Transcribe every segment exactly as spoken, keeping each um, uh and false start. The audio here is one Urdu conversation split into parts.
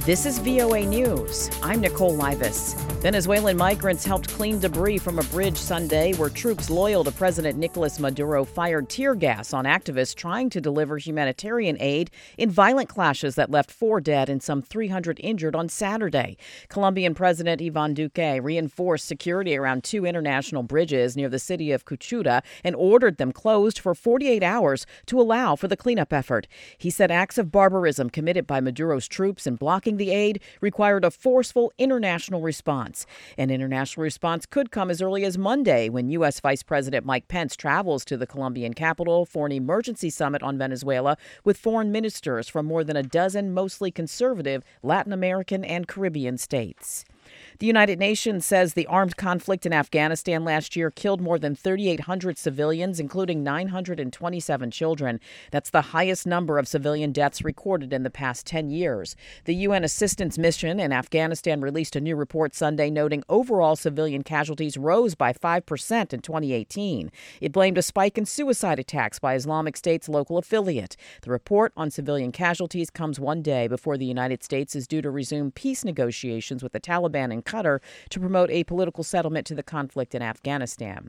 This is V O A News. I'm Nicole Livas. Venezuelan migrants helped clean debris from a bridge Sunday where troops loyal to President Nicolas Maduro fired tear gas on activists trying to deliver humanitarian aid in violent clashes that left four dead and some three hundred injured on Saturday. Colombian President Ivan Duque reinforced security around two international bridges near the city of Cucuta and ordered them closed for forty-eight hours to allow for the cleanup effort. He said acts of barbarism committed by Maduro's troops in blocking the aid required a forceful international response. An international response could come as early as Monday when U S. Vice President Mike Pence travels to the Colombian capital for an emergency summit on Venezuela with foreign ministers from more than a dozen mostly conservative Latin American and Caribbean states. The United Nations says the armed conflict in Afghanistan last year killed more than thirty-eight hundred civilians, including nine hundred twenty-seven children. That's the highest number of civilian deaths recorded in the past ten years. The U N Assistance Mission in Afghanistan released a new report Sunday noting overall civilian casualties rose by five percent in twenty eighteen. It blamed a spike in suicide attacks by Islamic State's local affiliate. The report on civilian casualties comes one day before the United States is due to resume peace negotiations with the Taliban in Qatar to promote a political settlement to the conflict in Afghanistan.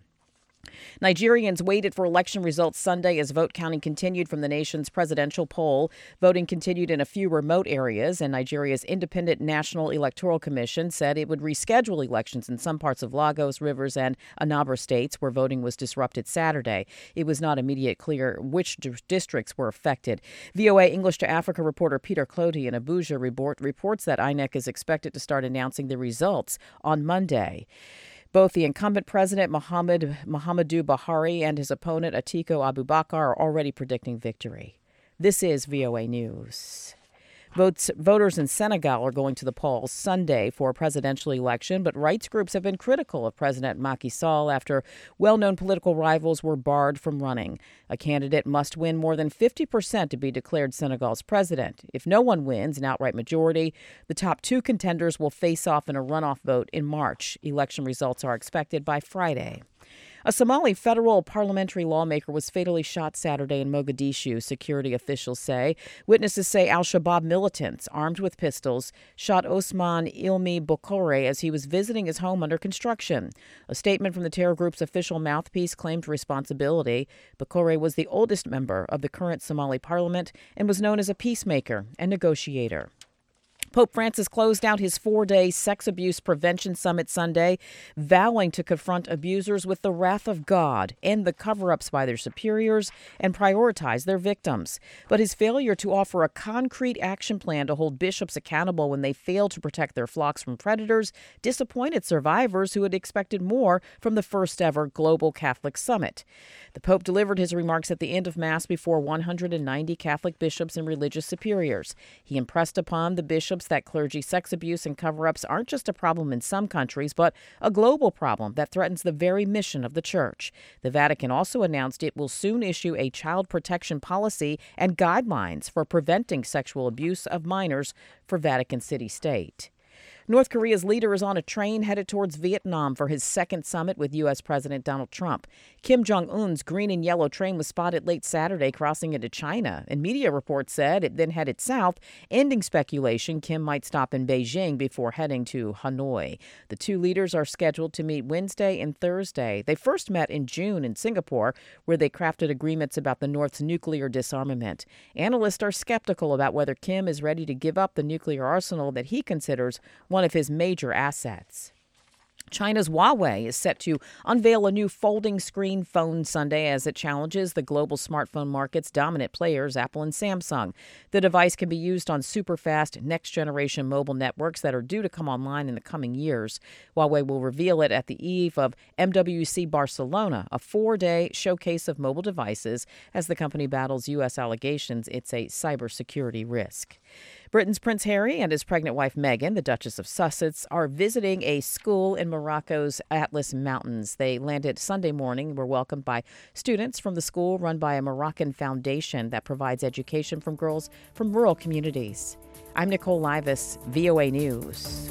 Nigerians waited for election results Sunday as vote counting continued from the nation's presidential poll. Voting continued in a few remote areas, and Nigeria's Independent National Electoral Commission said it would reschedule elections in some parts of Lagos, Rivers, and Anambra states where voting was disrupted Saturday. It was not immediately clear which d- districts were affected. V O A English to Africa reporter Peter Clody in Abuja report, reports that I N E C is expected to start announcing the results on Monday. Both the incumbent president, Muhammad Muhammadu Buhari, and his opponent, Atiku Abubakar, are already predicting victory. This is V O A News. Votes, voters in Senegal are going to the polls Sunday for a presidential election, but rights groups have been critical of President Macky Sall after well-known political rivals were barred from running. A candidate must win more than fifty percent to be declared Senegal's president. If no one wins an outright majority, the top two contenders will face off in a runoff vote in March. Election results are expected by Friday. A Somali federal parliamentary lawmaker was fatally shot Saturday in Mogadishu, security officials say. Witnesses say al-Shabaab militants, armed with pistols, shot Osman Ilmi Bokore as he was visiting his home under construction. A statement from the terror group's official mouthpiece claimed responsibility. Bokore was the oldest member of the current Somali parliament and was known as a peacemaker and negotiator. Pope Francis closed out his four-day sex abuse prevention summit Sunday, vowing to confront abusers with the wrath of God, end the cover-ups by their superiors, and prioritize their victims. But his failure to offer a concrete action plan to hold bishops accountable when they failed to protect their flocks from predators disappointed survivors who had expected more from the first-ever global Catholic summit. The Pope delivered his remarks at the end of Mass before one hundred ninety Catholic bishops and religious superiors. He impressed upon the bishops that clergy sex abuse and cover-ups aren't just a problem in some countries, but a global problem that threatens the very mission of the Church. The Vatican also announced it will soon issue a child protection policy and guidelines for preventing sexual abuse of minors for Vatican City-State. North Korea's leader is on a train headed towards Vietnam for his second summit with U S. President Donald Trump. Kim Jong-un's green and yellow train was spotted late Saturday crossing into China, and media reports said it then headed south, ending speculation Kim might stop in Beijing before heading to Hanoi. The two leaders are scheduled to meet Wednesday and Thursday. They first met in June in Singapore, where they crafted agreements about the North's nuclear disarmament. Analysts are skeptical about whether Kim is ready to give up the nuclear arsenal that he considers one of his major assets. China's Huawei is set to unveil a new folding screen phone Sunday as it challenges the global smartphone market's dominant players, Apple and Samsung. The device can be used on super-fast next-generation mobile networks that are due to come online in the coming years. Huawei will reveal it at the eve of M W C Barcelona, a four-day showcase of mobile devices, as the company battles U S allegations it's a cybersecurity risk. Britain's Prince Harry and his pregnant wife Meghan, the Duchess of Sussex, are visiting a school in Morocco's Atlas Mountains. They landed Sunday morning and were welcomed by students from the school run by a Moroccan foundation that provides education from girls from rural communities. I'm Nicole Livas, V O A News.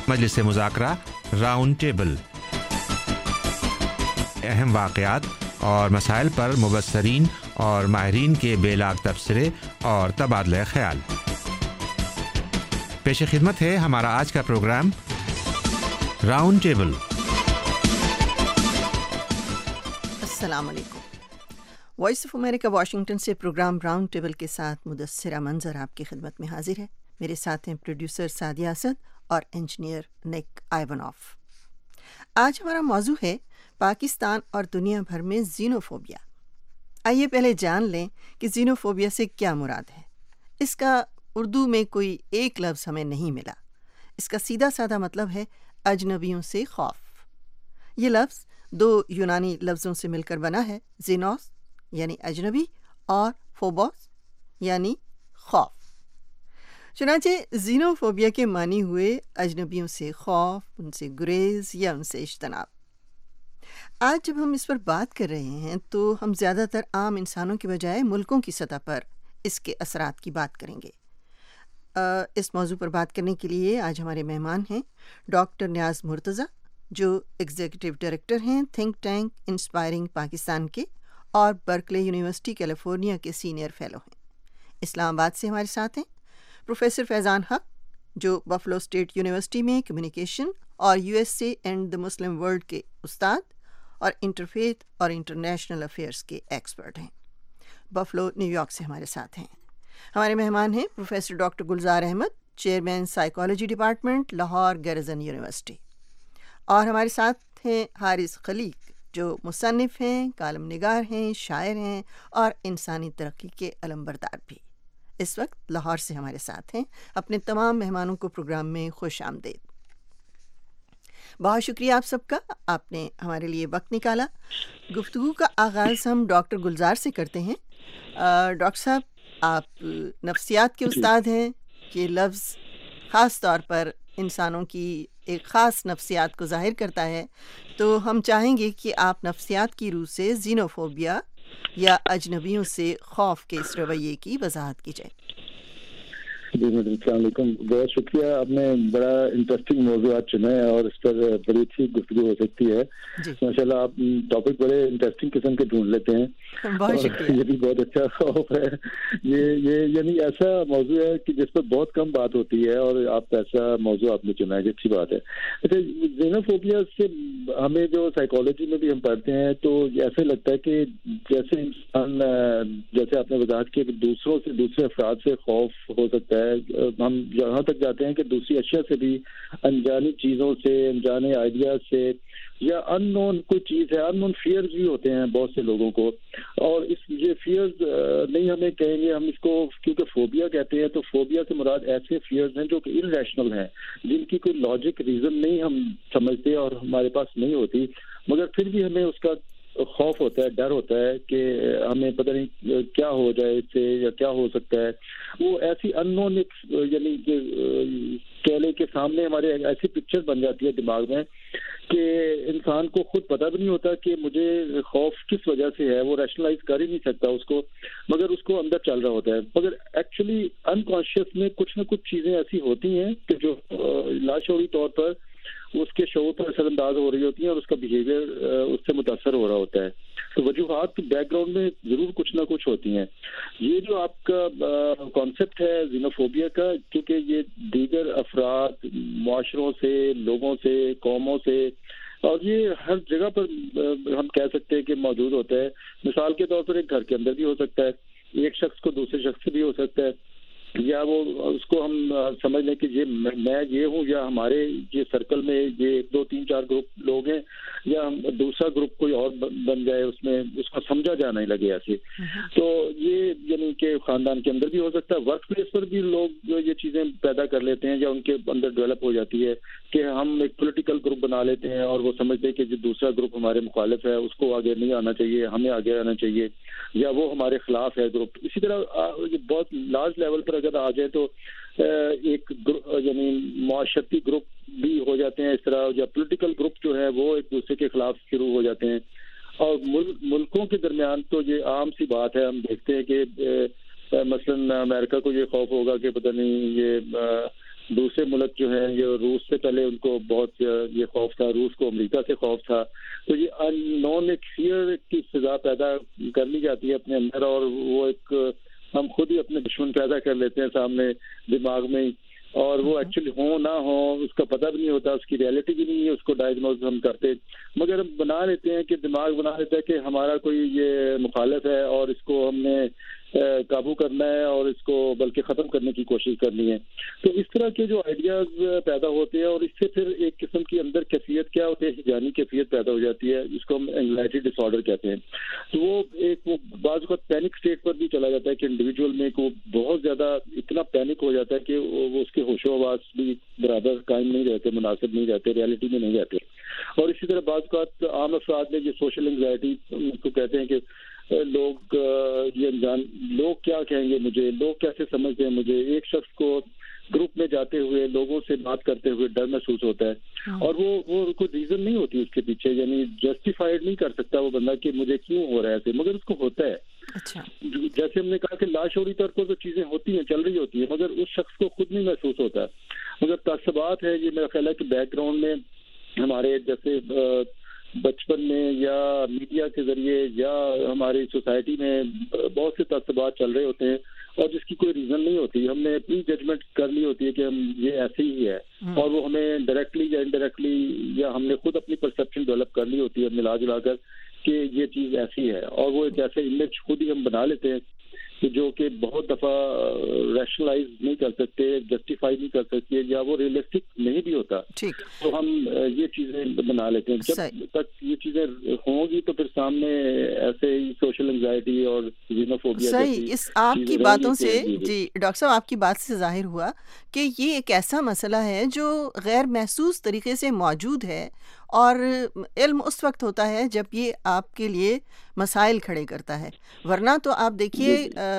مجلس مذاکرہ راؤنڈ ٹیبل، اہم واقعات اور مسائل پر مبصرین اور ماہرین کے بے لاگ تبصرے اور تبادلہ خیال۔ پیش خدمت ہے ہمارا آج کا پروگرام راؤنڈ ٹیبل۔ السلام علیکم۔ وائس آف امریکہ واشنگٹن سے پروگرام راؤنڈ ٹیبل کے ساتھ مدثرہ منظر آپ کی خدمت میں حاضر ہے۔ میرے ساتھ ہیں پروڈیوسر سعدیہ اسد اور انجینئر نک آئیونوف۔ آج ہمارا موضوع ہے پاکستان اور دنیا بھر میں زینوفوبیا۔ آئیے پہلے جان لیں کہ زینوفوبیا سے کیا مراد ہے۔ اس کا اردو میں کوئی ایک لفظ ہمیں نہیں ملا۔ اس کا سیدھا سادہ مطلب ہے اجنبیوں سے خوف۔ یہ لفظ دو یونانی لفظوں سے مل کر بنا ہے، زینوس یعنی اجنبی اور فوبوس یعنی خوف۔ چنانچہ زینوفوبیا کے معنی ہوئے اجنبیوں سے خوف، ان سے گریز یا ان سے اجتناب۔ آج جب ہم اس پر بات کر رہے ہیں تو ہم زیادہ تر عام انسانوں کے بجائے ملکوں کی سطح پر اس کے اثرات کی بات کریں گے۔ اس موضوع پر بات کرنے کے لیے آج ہمارے مہمان ہیں ڈاکٹر نیاز مرتضیٰ، جو ایگزیکٹو ڈائریکٹر ہیں تھنک ٹینک انسپائرنگ پاکستان کے اور برکلے یونیورسٹی کیلیفورنیا کے سینئر فیلو ہیں۔ اسلام آباد سے ہمارے ساتھ ہیں پروفیسر فیضان حق، جو بفلو اسٹیٹ یونیورسٹی میں کمیونیکیشن اور U S A and the Muslim world کے استاد اور انٹرفیتھ اور انٹرنیشنل افیئرس کے ایکسپرٹ ہیں۔ بفلو نیو یارک سے ہمارے ساتھ ہیں۔ ہمارے مہمان ہیں professor doctor Gulzar Ahmad, chairman psychology department, Lahore garrison university, اور ہمارے ساتھ ہیں حارث خلیق، جو مصنف ہیں، کالم نگار ہیں، شاعر ہیں اور انسانی ترقی کے علمبردار بھی۔ اس وقت لاہور سے ہمارے ساتھ ہیں۔ اپنے تمام مہمانوں کو پروگرام میں خوش آمدید۔ بہت شکریہ آپ سب کا، آپ نے ہمارے لیے وقت نکالا۔ گفتگو کا آغاز ہم ڈاکٹر گلزار سے کرتے ہیں۔ ڈاکٹر صاحب، آپ نفسیات کے استاد ہیں۔ یہ لفظ خاص طور پر انسانوں کی ایک خاص نفسیات کو ظاہر کرتا ہے، تو ہم چاہیں گے کہ آپ نفسیات کی روح سے زینوفوبیا یا اجنبیوں سے خوف کے اس رویے کی وضاحت کی جائے۔ جی میڈم، السلام علیکم۔ بہت شکریہ، آپ نے بڑا انٹرسٹنگ موضوعات چنا ہے اور اس پر بڑی اچھی گفتگو ہو سکتی ہے۔ ماشاء اللہ، آپ ٹاپک بڑے انٹرسٹنگ قسم کے ڈھونڈ لیتے ہیں، بہت شکریہ۔ یہ بھی بہت اچھا خوف ہے۔ یہ یہ یعنی ایسا موضوع ہے کہ جس پر بہت کم بات ہوتی ہے، اور آپ ایسا موضوع آپ نے چنا ہے، اچھی بات ہے۔ اچھا، زینوفوبیا سے ہمیں جو سائیکالوجی میں بھی ہم پڑھتے ہیں تو ایسے لگتا ہے کہ جیسے انسان، جیسے آپ نے وضاحت کی کہ دوسروں سے، دوسرے افراد سے خوف ہو سکتا ہے، ہم یہاں تک جاتے ہیں کہ دوسری اشیاء سے بھی، انجانی چیزوں سے، انجانے آئیڈیاز سے، یا ان نون کوئی چیز ہے، ان نون فیئرز بھی ہوتے ہیں بہت سے لوگوں کو۔ اور اس یہ فیئرز نہیں ہمیں کہیں گے ہم اس کو، کیونکہ فوبیا کہتے ہیں تو فوبیا سے مراد ایسے فیئرز ہیں جو کہ ان ریشنل ہیں، جن کی کوئی لاجک ریزن نہیں ہم سمجھتے اور ہمارے پاس نہیں ہوتی، مگر پھر بھی ہمیں اس کا خوف ہوتا ہے، ڈر ہوتا ہے کہ ہمیں پتہ نہیں کیا ہو جائے اس سے یا کیا ہو سکتا ہے۔ وہ ایسی ان نون، یعنی کہ کیلے کے سامنے ہمارے ایسی پکچر بن جاتی ہے دماغ میں کہ انسان کو خود پتہ بھی نہیں ہوتا کہ مجھے خوف کس وجہ سے ہے، وہ ریشنلائز کر ہی نہیں سکتا اس کو، مگر اس کو اندر چل رہا ہوتا ہے۔ مگر ایکچولی انکانشیس میں کچھ نہ کچھ چیزیں ایسی ہوتی ہیں کہ جو لاشعوری طور پر اس کے شعور پر اثر انداز ہو رہی ہوتی ہیں اور اس کا بیہیویئر اس سے متاثر ہو رہا ہوتا ہے۔ تو وجوہات بیک گراؤنڈ میں ضرور کچھ نہ کچھ ہوتی ہیں۔ یہ جو آپ کا کانسیپٹ ہے زینوفوبیا کا، کیونکہ یہ دیگر افراد، معاشروں سے، لوگوں سے، قوموں سے، اور یہ ہر جگہ پر ہم کہہ سکتے ہیں کہ موجود ہوتا ہے۔ مثال کے طور پر ایک گھر کے اندر بھی ہو سکتا ہے، ایک شخص کو دوسرے شخص سے بھی ہو سکتا ہے، یا وہ اس کو ہم سمجھ لیں کہ یہ میں یہ ہوں، یا ہمارے یہ سرکل میں یہ دو تین چار گروپ لوگ ہیں، یا دوسرا گروپ کوئی اور بن جائے، اس میں اس کو سمجھا جانا ہی لگے ایسے۔ تو یہ یعنی کہ خاندان کے اندر بھی ہو سکتا ہے، ورک پلیس پر بھی لوگ جو یہ چیزیں پیدا کر لیتے ہیں یا ان کے اندر ڈیولپ ہو جاتی ہے کہ ہم ایک پولیٹیکل گروپ بنا لیتے ہیں اور وہ سمجھتے ہیں کہ جو دوسرا گروپ ہمارے مخالف ہے اس کو آگے نہیں آنا چاہیے، ہمیں آگے آنا چاہیے، یا وہ ہمارے خلاف ہے گروپ۔ اسی طرح بہت لارج لیول پر اگر آ جائے تو ایک یعنی معاشرتی گروپ بھی ہو جاتے ہیں اس طرح، یا پولیٹیکل گروپ جو ہے وہ ایک دوسرے کے خلاف شروع ہو جاتے ہیں۔ اور ملکوں کے درمیان تو یہ عام سی بات ہے، ہم دیکھتے ہیں کہ مثلاً امریکہ کو یہ خوف ہوگا کہ پتہ نہیں یہ دوسرے ملک جو ہیں یہ روس سے پہلے ان کو بہت یہ خوف تھا, روس کو امریکہ سے خوف تھا, تو یہ ان نون ایک فیئر کی فضا پیدا کر لی جاتی ہے اپنے اندر, اور وہ ایک ہم خود ہی اپنے دشمن پیدا کر لیتے ہیں سامنے دماغ میں, اور وہ ایکچولی ہوں نہ ہوں اس کا پتہ بھی نہیں ہوتا, اس کی ریئلٹی بھی نہیں ہے, اس کو ڈائگنوز ہم کرتے, مگر ہم بنا لیتے ہیں کہ دماغ بنا لیتا ہے کہ ہمارا کوئی یہ مخالف ہے اور اس کو ہم نے قابو کرنا ہے اور اس کو بلکہ ختم کرنے کی کوشش کرنی ہے. تو اس طرح کے جو آئیڈیاز پیدا ہوتے ہیں, اور اس سے پھر ایک قسم کی اندر کیفیت کیا ہوتی ہے, ہجانی کیفیت پیدا ہو جاتی ہے, جس کو ہم اینگزائٹی ڈس آرڈر کہتے ہیں. تو وہ ایک وہ بعض اوقات پینک اسٹیٹ پر بھی چلا جاتا ہے کہ انڈیویجول میں کو بہت زیادہ اتنا پینک ہو جاتا ہے کہ وہ اس کے ہوش و حواس بھی برابر قائم نہیں رہتے, مناسب نہیں رہتے, ریئلٹی میں نہیں رہتے. اور اسی طرح بعض اوقات عام افراد میں یہ سوشل اینگزائٹی کو کہتے ہیں کہ لوگ یہ انجان لوگ کیا کہیں گے مجھے, لوگ کیسے سمجھتے ہیں مجھے. ایک شخص کو گروپ میں جاتے ہوئے لوگوں سے بات کرتے ہوئے ڈر محسوس ہوتا ہے, اور وہ وہ کوئی ریزن نہیں ہوتی اس کے پیچھے, یعنی جسٹیفائڈ نہیں کر سکتا وہ بندہ کہ مجھے کیوں ہو رہا ہے ایسے, مگر اس کو ہوتا ہے. اچھا, جیسے ہم نے کہا کہ لاشعوری طور پر تو چیزیں ہوتی ہیں, چل رہی ہوتی ہیں, مگر اس شخص کو خود نہیں محسوس ہوتا. مگر تعصبات ہے, یہ میرا خیال ہے کہ بیک گراؤنڈ میں ہمارے جیسے بچپن میں یا میڈیا کے ذریعے یا ہماری سوسائٹی میں بہت سے تعصبات چل رہے ہوتے ہیں, اور جس کی کوئی ریزن نہیں ہوتی. ہم نے اپنی ججمنٹ کر لی ہوتی ہے کہ ہم یہ ایسے ہی ہے, اور وہ ہمیں ڈائریکٹلی یا انڈائریکٹلی یا ہم نے خود اپنی پرسپشن ڈیولپ کر لی ہوتی ہے ملا جلا کر کہ یہ چیز ایسی ہے, اور وہ ایک ایسے امیج خود ہی ہم بنا لیتے ہیں جو کہ بہت دفعہ ریشنلائز نہیں کر سکتے, جسٹیفائی نہیں کر سکتے, یا وہ ریئلسٹک نہیں بھی ہوتا. تو ہم یہ چیزیں بنا لیتے ہیں. جب تک یہ چیزیں ہوں گی تو پھر سامنے ایسے ہی سوشل انگزائٹی اور زینوفوبیا صحیح. اس آپ کی باتوں سے جی ڈاکٹر صاحب آپ کی بات سے ظاہر ہوا کہ یہ ایک ایسا مسئلہ ہے جو غیر محسوس طریقے سے موجود ہے, اور علم اس وقت ہوتا ہے جب یہ آپ کے لیے مسائل کھڑے کرتا ہے. ورنہ تو آپ دیکھیے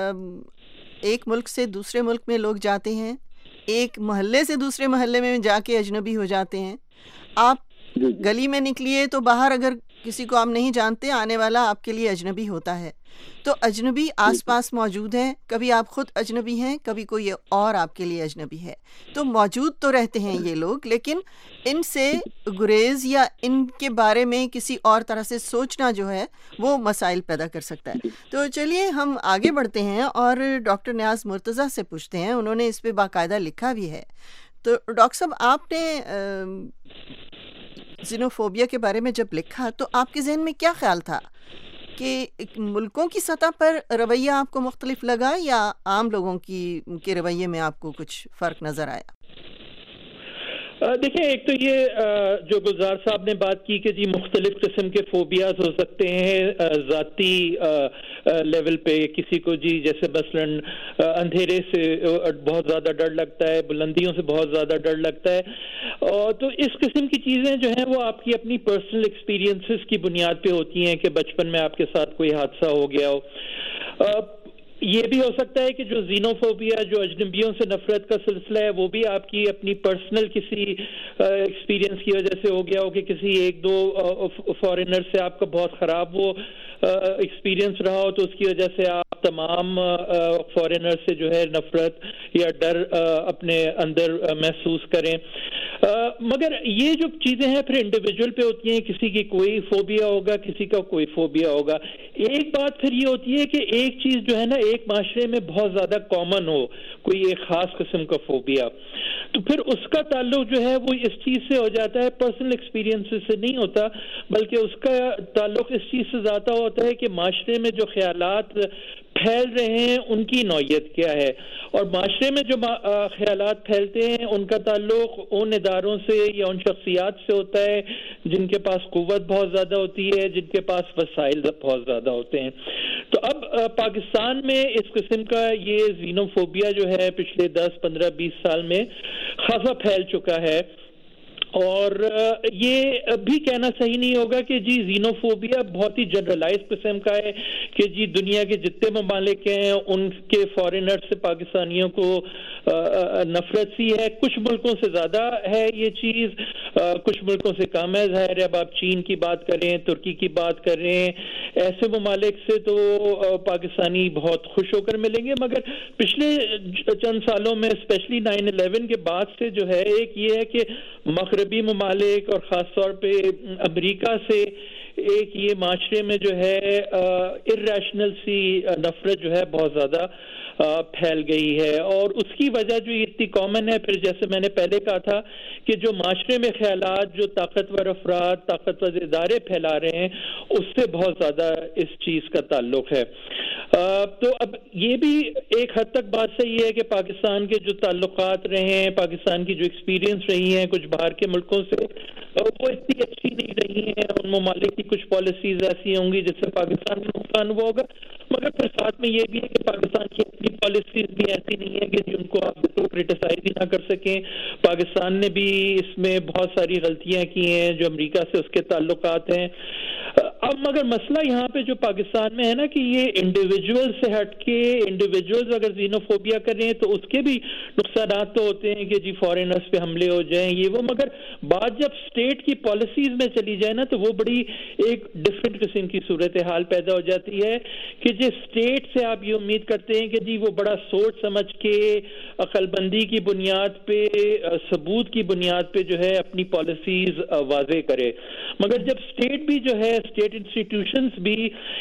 ایک ملک سے دوسرے ملک میں لوگ جاتے ہیں, ایک محلے سے دوسرے محلے میں جا کے اجنبی ہو جاتے ہیں. آپ گلی میں نکلیے تو باہر اگر کسی کو آپ نہیں جانتے, آنے والا آپ کے لیے اجنبی ہوتا ہے. تو اجنبی آس پاس موجود ہیں, کبھی آپ خود اجنبی ہیں, کبھی کوئی اور آپ کے لیے اجنبی ہے. تو موجود تو رہتے ہیں یہ لوگ, لیکن ان سے گریز یا ان کے بارے میں کسی اور طرح سے سوچنا جو ہے وہ مسائل پیدا کر سکتا ہے. تو چلیے ہم آگے بڑھتے ہیں اور ڈاکٹر نیاز مرتضیٰ سے پوچھتے ہیں, انہوں نے اس پہ باقاعدہ لکھا بھی ہے. تو ڈاکٹر صاحب آپ نے زینوفوبیا کے بارے میں جب لکھا تو آپ کے ذہن میں کیا خیال تھا کہ ملکوں کی سطح پر رویہ آپ کو مختلف لگا یا عام لوگوں کی کے رویے میں آپ کو کچھ فرق نظر آیا؟ دیکھیں, ایک تو یہ جو گلزار صاحب نے بات کی کہ جی مختلف قسم کے فوبیاز ہو سکتے ہیں ذاتی لیول پہ. کسی کو جی جیسے مثلاً اندھیرے سے بہت زیادہ ڈر لگتا ہے, بلندیوں سے بہت زیادہ ڈر لگتا ہے, اور تو اس قسم کی چیزیں جو ہیں وہ آپ کی اپنی پرسنل ایکسپیرینسز کی بنیاد پہ ہوتی ہیں کہ بچپن میں آپ کے ساتھ کوئی حادثہ ہو گیا ہو. یہ بھی ہو سکتا ہے کہ جو زینوفوبیا, جو اجنبیوں سے نفرت کا سلسلہ ہے, وہ بھی آپ کی اپنی پرسنل کسی ایکسپیرینس کی وجہ سے ہو گیا ہو کہ کسی ایک دو فارینر سے آپ کا بہت خراب وہ ایکسپیرینس رہا ہو, تو اس کی وجہ سے آپ تمام فارینر سے جو ہے نفرت یا ڈر اپنے اندر محسوس کریں. مگر یہ جو چیزیں ہیں پھر انڈیویجول پہ ہوتی ہیں, کسی کی کوئی فوبیا ہوگا, کسی کا کوئی فوبیا ہوگا. ایک بات پھر یہ ہوتی ہے کہ ایک چیز جو ہے نا ایک معاشرے میں بہت زیادہ کامن ہو, کوئی ایک خاص قسم کا فوبیا, تو پھر اس کا تعلق جو ہے وہ اس چیز سے ہو جاتا ہے, پرسنل ایکسپیرینس سے نہیں ہوتا, بلکہ اس کا تعلق اس چیز سے زیادہ ہوتا ہے کہ معاشرے میں جو خیالات پھیل رہے ہیں ان کی نوعیت کیا ہے. اور معاشرے میں جو خیالات پھیلتے ہیں ان کا تعلق ان اداروں سے یا ان شخصیات سے ہوتا ہے جن کے پاس قوت بہت زیادہ ہوتی ہے, جن کے پاس وسائل بہت زیادہ ہوتے ہیں. تو اب پاکستان میں اس قسم کا یہ زینوفوبیا جو ہے پچھلے دس پندرہ بیس سال میں خاصا پھیل چکا ہے, اور یہ بھی کہنا صحیح نہیں ہوگا کہ جی زینوفوبیا بہت ہی جنرلائز قسم کا ہے کہ جی دنیا کے جتنے ممالک ہیں ان کے فارینر سے پاکستانیوں کو نفرت سی ہے. کچھ ملکوں سے زیادہ ہے یہ چیز, کچھ ملکوں سے کم ہے. ظاہر ہے اب آپ چین کی بات کریں, ترکی کی بات کریں, ایسے ممالک سے تو پاکستانی بہت خوش ہو کر ملیں گے. مگر پچھلے چند سالوں میں اسپیشلی نائن الیون کے بعد سے جو ہے ایک یہ ہے کہ مغربی ممالک اور خاص طور پہ امریکہ سے ایک یہ معاشرے میں جو ہے ارریشنل سی نفرت جو ہے بہت زیادہ پھیل گئی ہے. اور اس کی وجہ جو اتنی کامن ہے, پھر جیسے میں نے پہلے کہا تھا کہ جو معاشرے میں خیالات جو طاقتور افراد طاقتور ادارے پھیلا رہے ہیں اس سے بہت زیادہ اس چیز کا تعلق ہے. تو اب یہ بھی ایک حد تک بات صحیح ہے کہ پاکستان کے جو تعلقات رہے ہیں, پاکستان کی جو ایکسپیرینس رہی ہیں کچھ باہر کے ملکوں سے, وہ اتنی اچھی نہیں رہی ہیں. ان ممالک کی کچھ پالیسیز ایسی ہوں گی جس سے پاکستان کو نقصان ہوا ہوگا. مگر پھر ساتھ میں یہ بھی ہے کہ پاکستان کی اپنی پالیسیز بھی ایسی نہیں ہے کہ جن کو آپ بالکل کرٹیسائز ہی نہ کر سکیں. پاکستان نے بھی اس میں بہت ساری غلطیاں کی ہیں جو امریکہ سے اس کے تعلقات ہیں. اب مگر مسئلہ یہاں پہ جو پاکستان میں ہے نا کہ یہ انڈیویجول سے ہٹ کے انڈیویجولز اگر زینوفوبیا کر رہے ہیں تو اس کے بھی نقصانات تو ہوتے ہیں کہ جی فارینرز پہ حملے ہو جائیں یہ وہ. مگر بات جب اسٹیٹ کی پالیسیز میں چلی جائے نا تو وہ بڑی ایک ڈفرینٹ قسم کی صورتحال پیدا ہو جاتی ہے کہ جس اسٹیٹ سے آپ یہ امید کرتے ہیں کہ جی وہ بڑا سوچ سمجھ کے عقل بندی کی بنیاد پہ ثبوت کی بنیاد پہ جو ہے اپنی پالیسیز واضح کرے. مگر جب اسٹیٹ بھی جو ہے اسٹیٹ انسٹیٹیوشنز بھی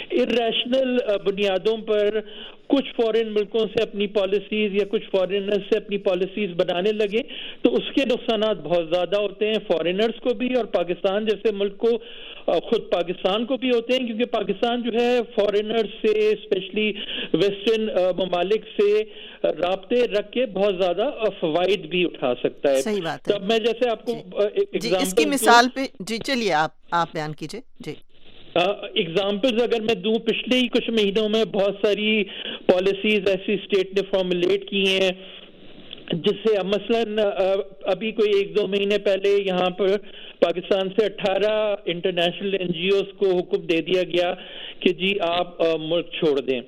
ارریشنل بنیادوں پر کچھ فورن ملکوں سے اپنی پالیسیز یا کچھ فارینرز سے اپنی پالیسیز بنانے لگے تو اس کے نقصانات بہت زیادہ ہوتے ہیں فارینرز کو بھی اور پاکستان جیسے ملک کو خود پاکستان کو بھی ہوتے ہیں کیونکہ پاکستان جو ہے فارینرز سے اسپیشلی ویسٹرن ممالک سے رابطے رکھ کے بہت زیادہ فوائد بھی اٹھا سکتا ہے. صحیح بات ہے. تب میں جیسے آپ کو جی اس کی مثال پہ جی چلیے آپ آپ بیان کیجئے. جی ایگزامپلز اگر میں دوں پچھلے ہی کچھ مہینوں میں بہت ساری پالیسیز ایسی اسٹیٹ نے فارمولیٹ کی ہیں جس سے مثلاً ابھی کوئی ایک دو مہینے پہلے یہاں پر پاکستان سے اٹھارہ انٹرنیشنل این جی اوز کو حکم دے دیا گیا کہ جی آپ ملک چھوڑ دیں.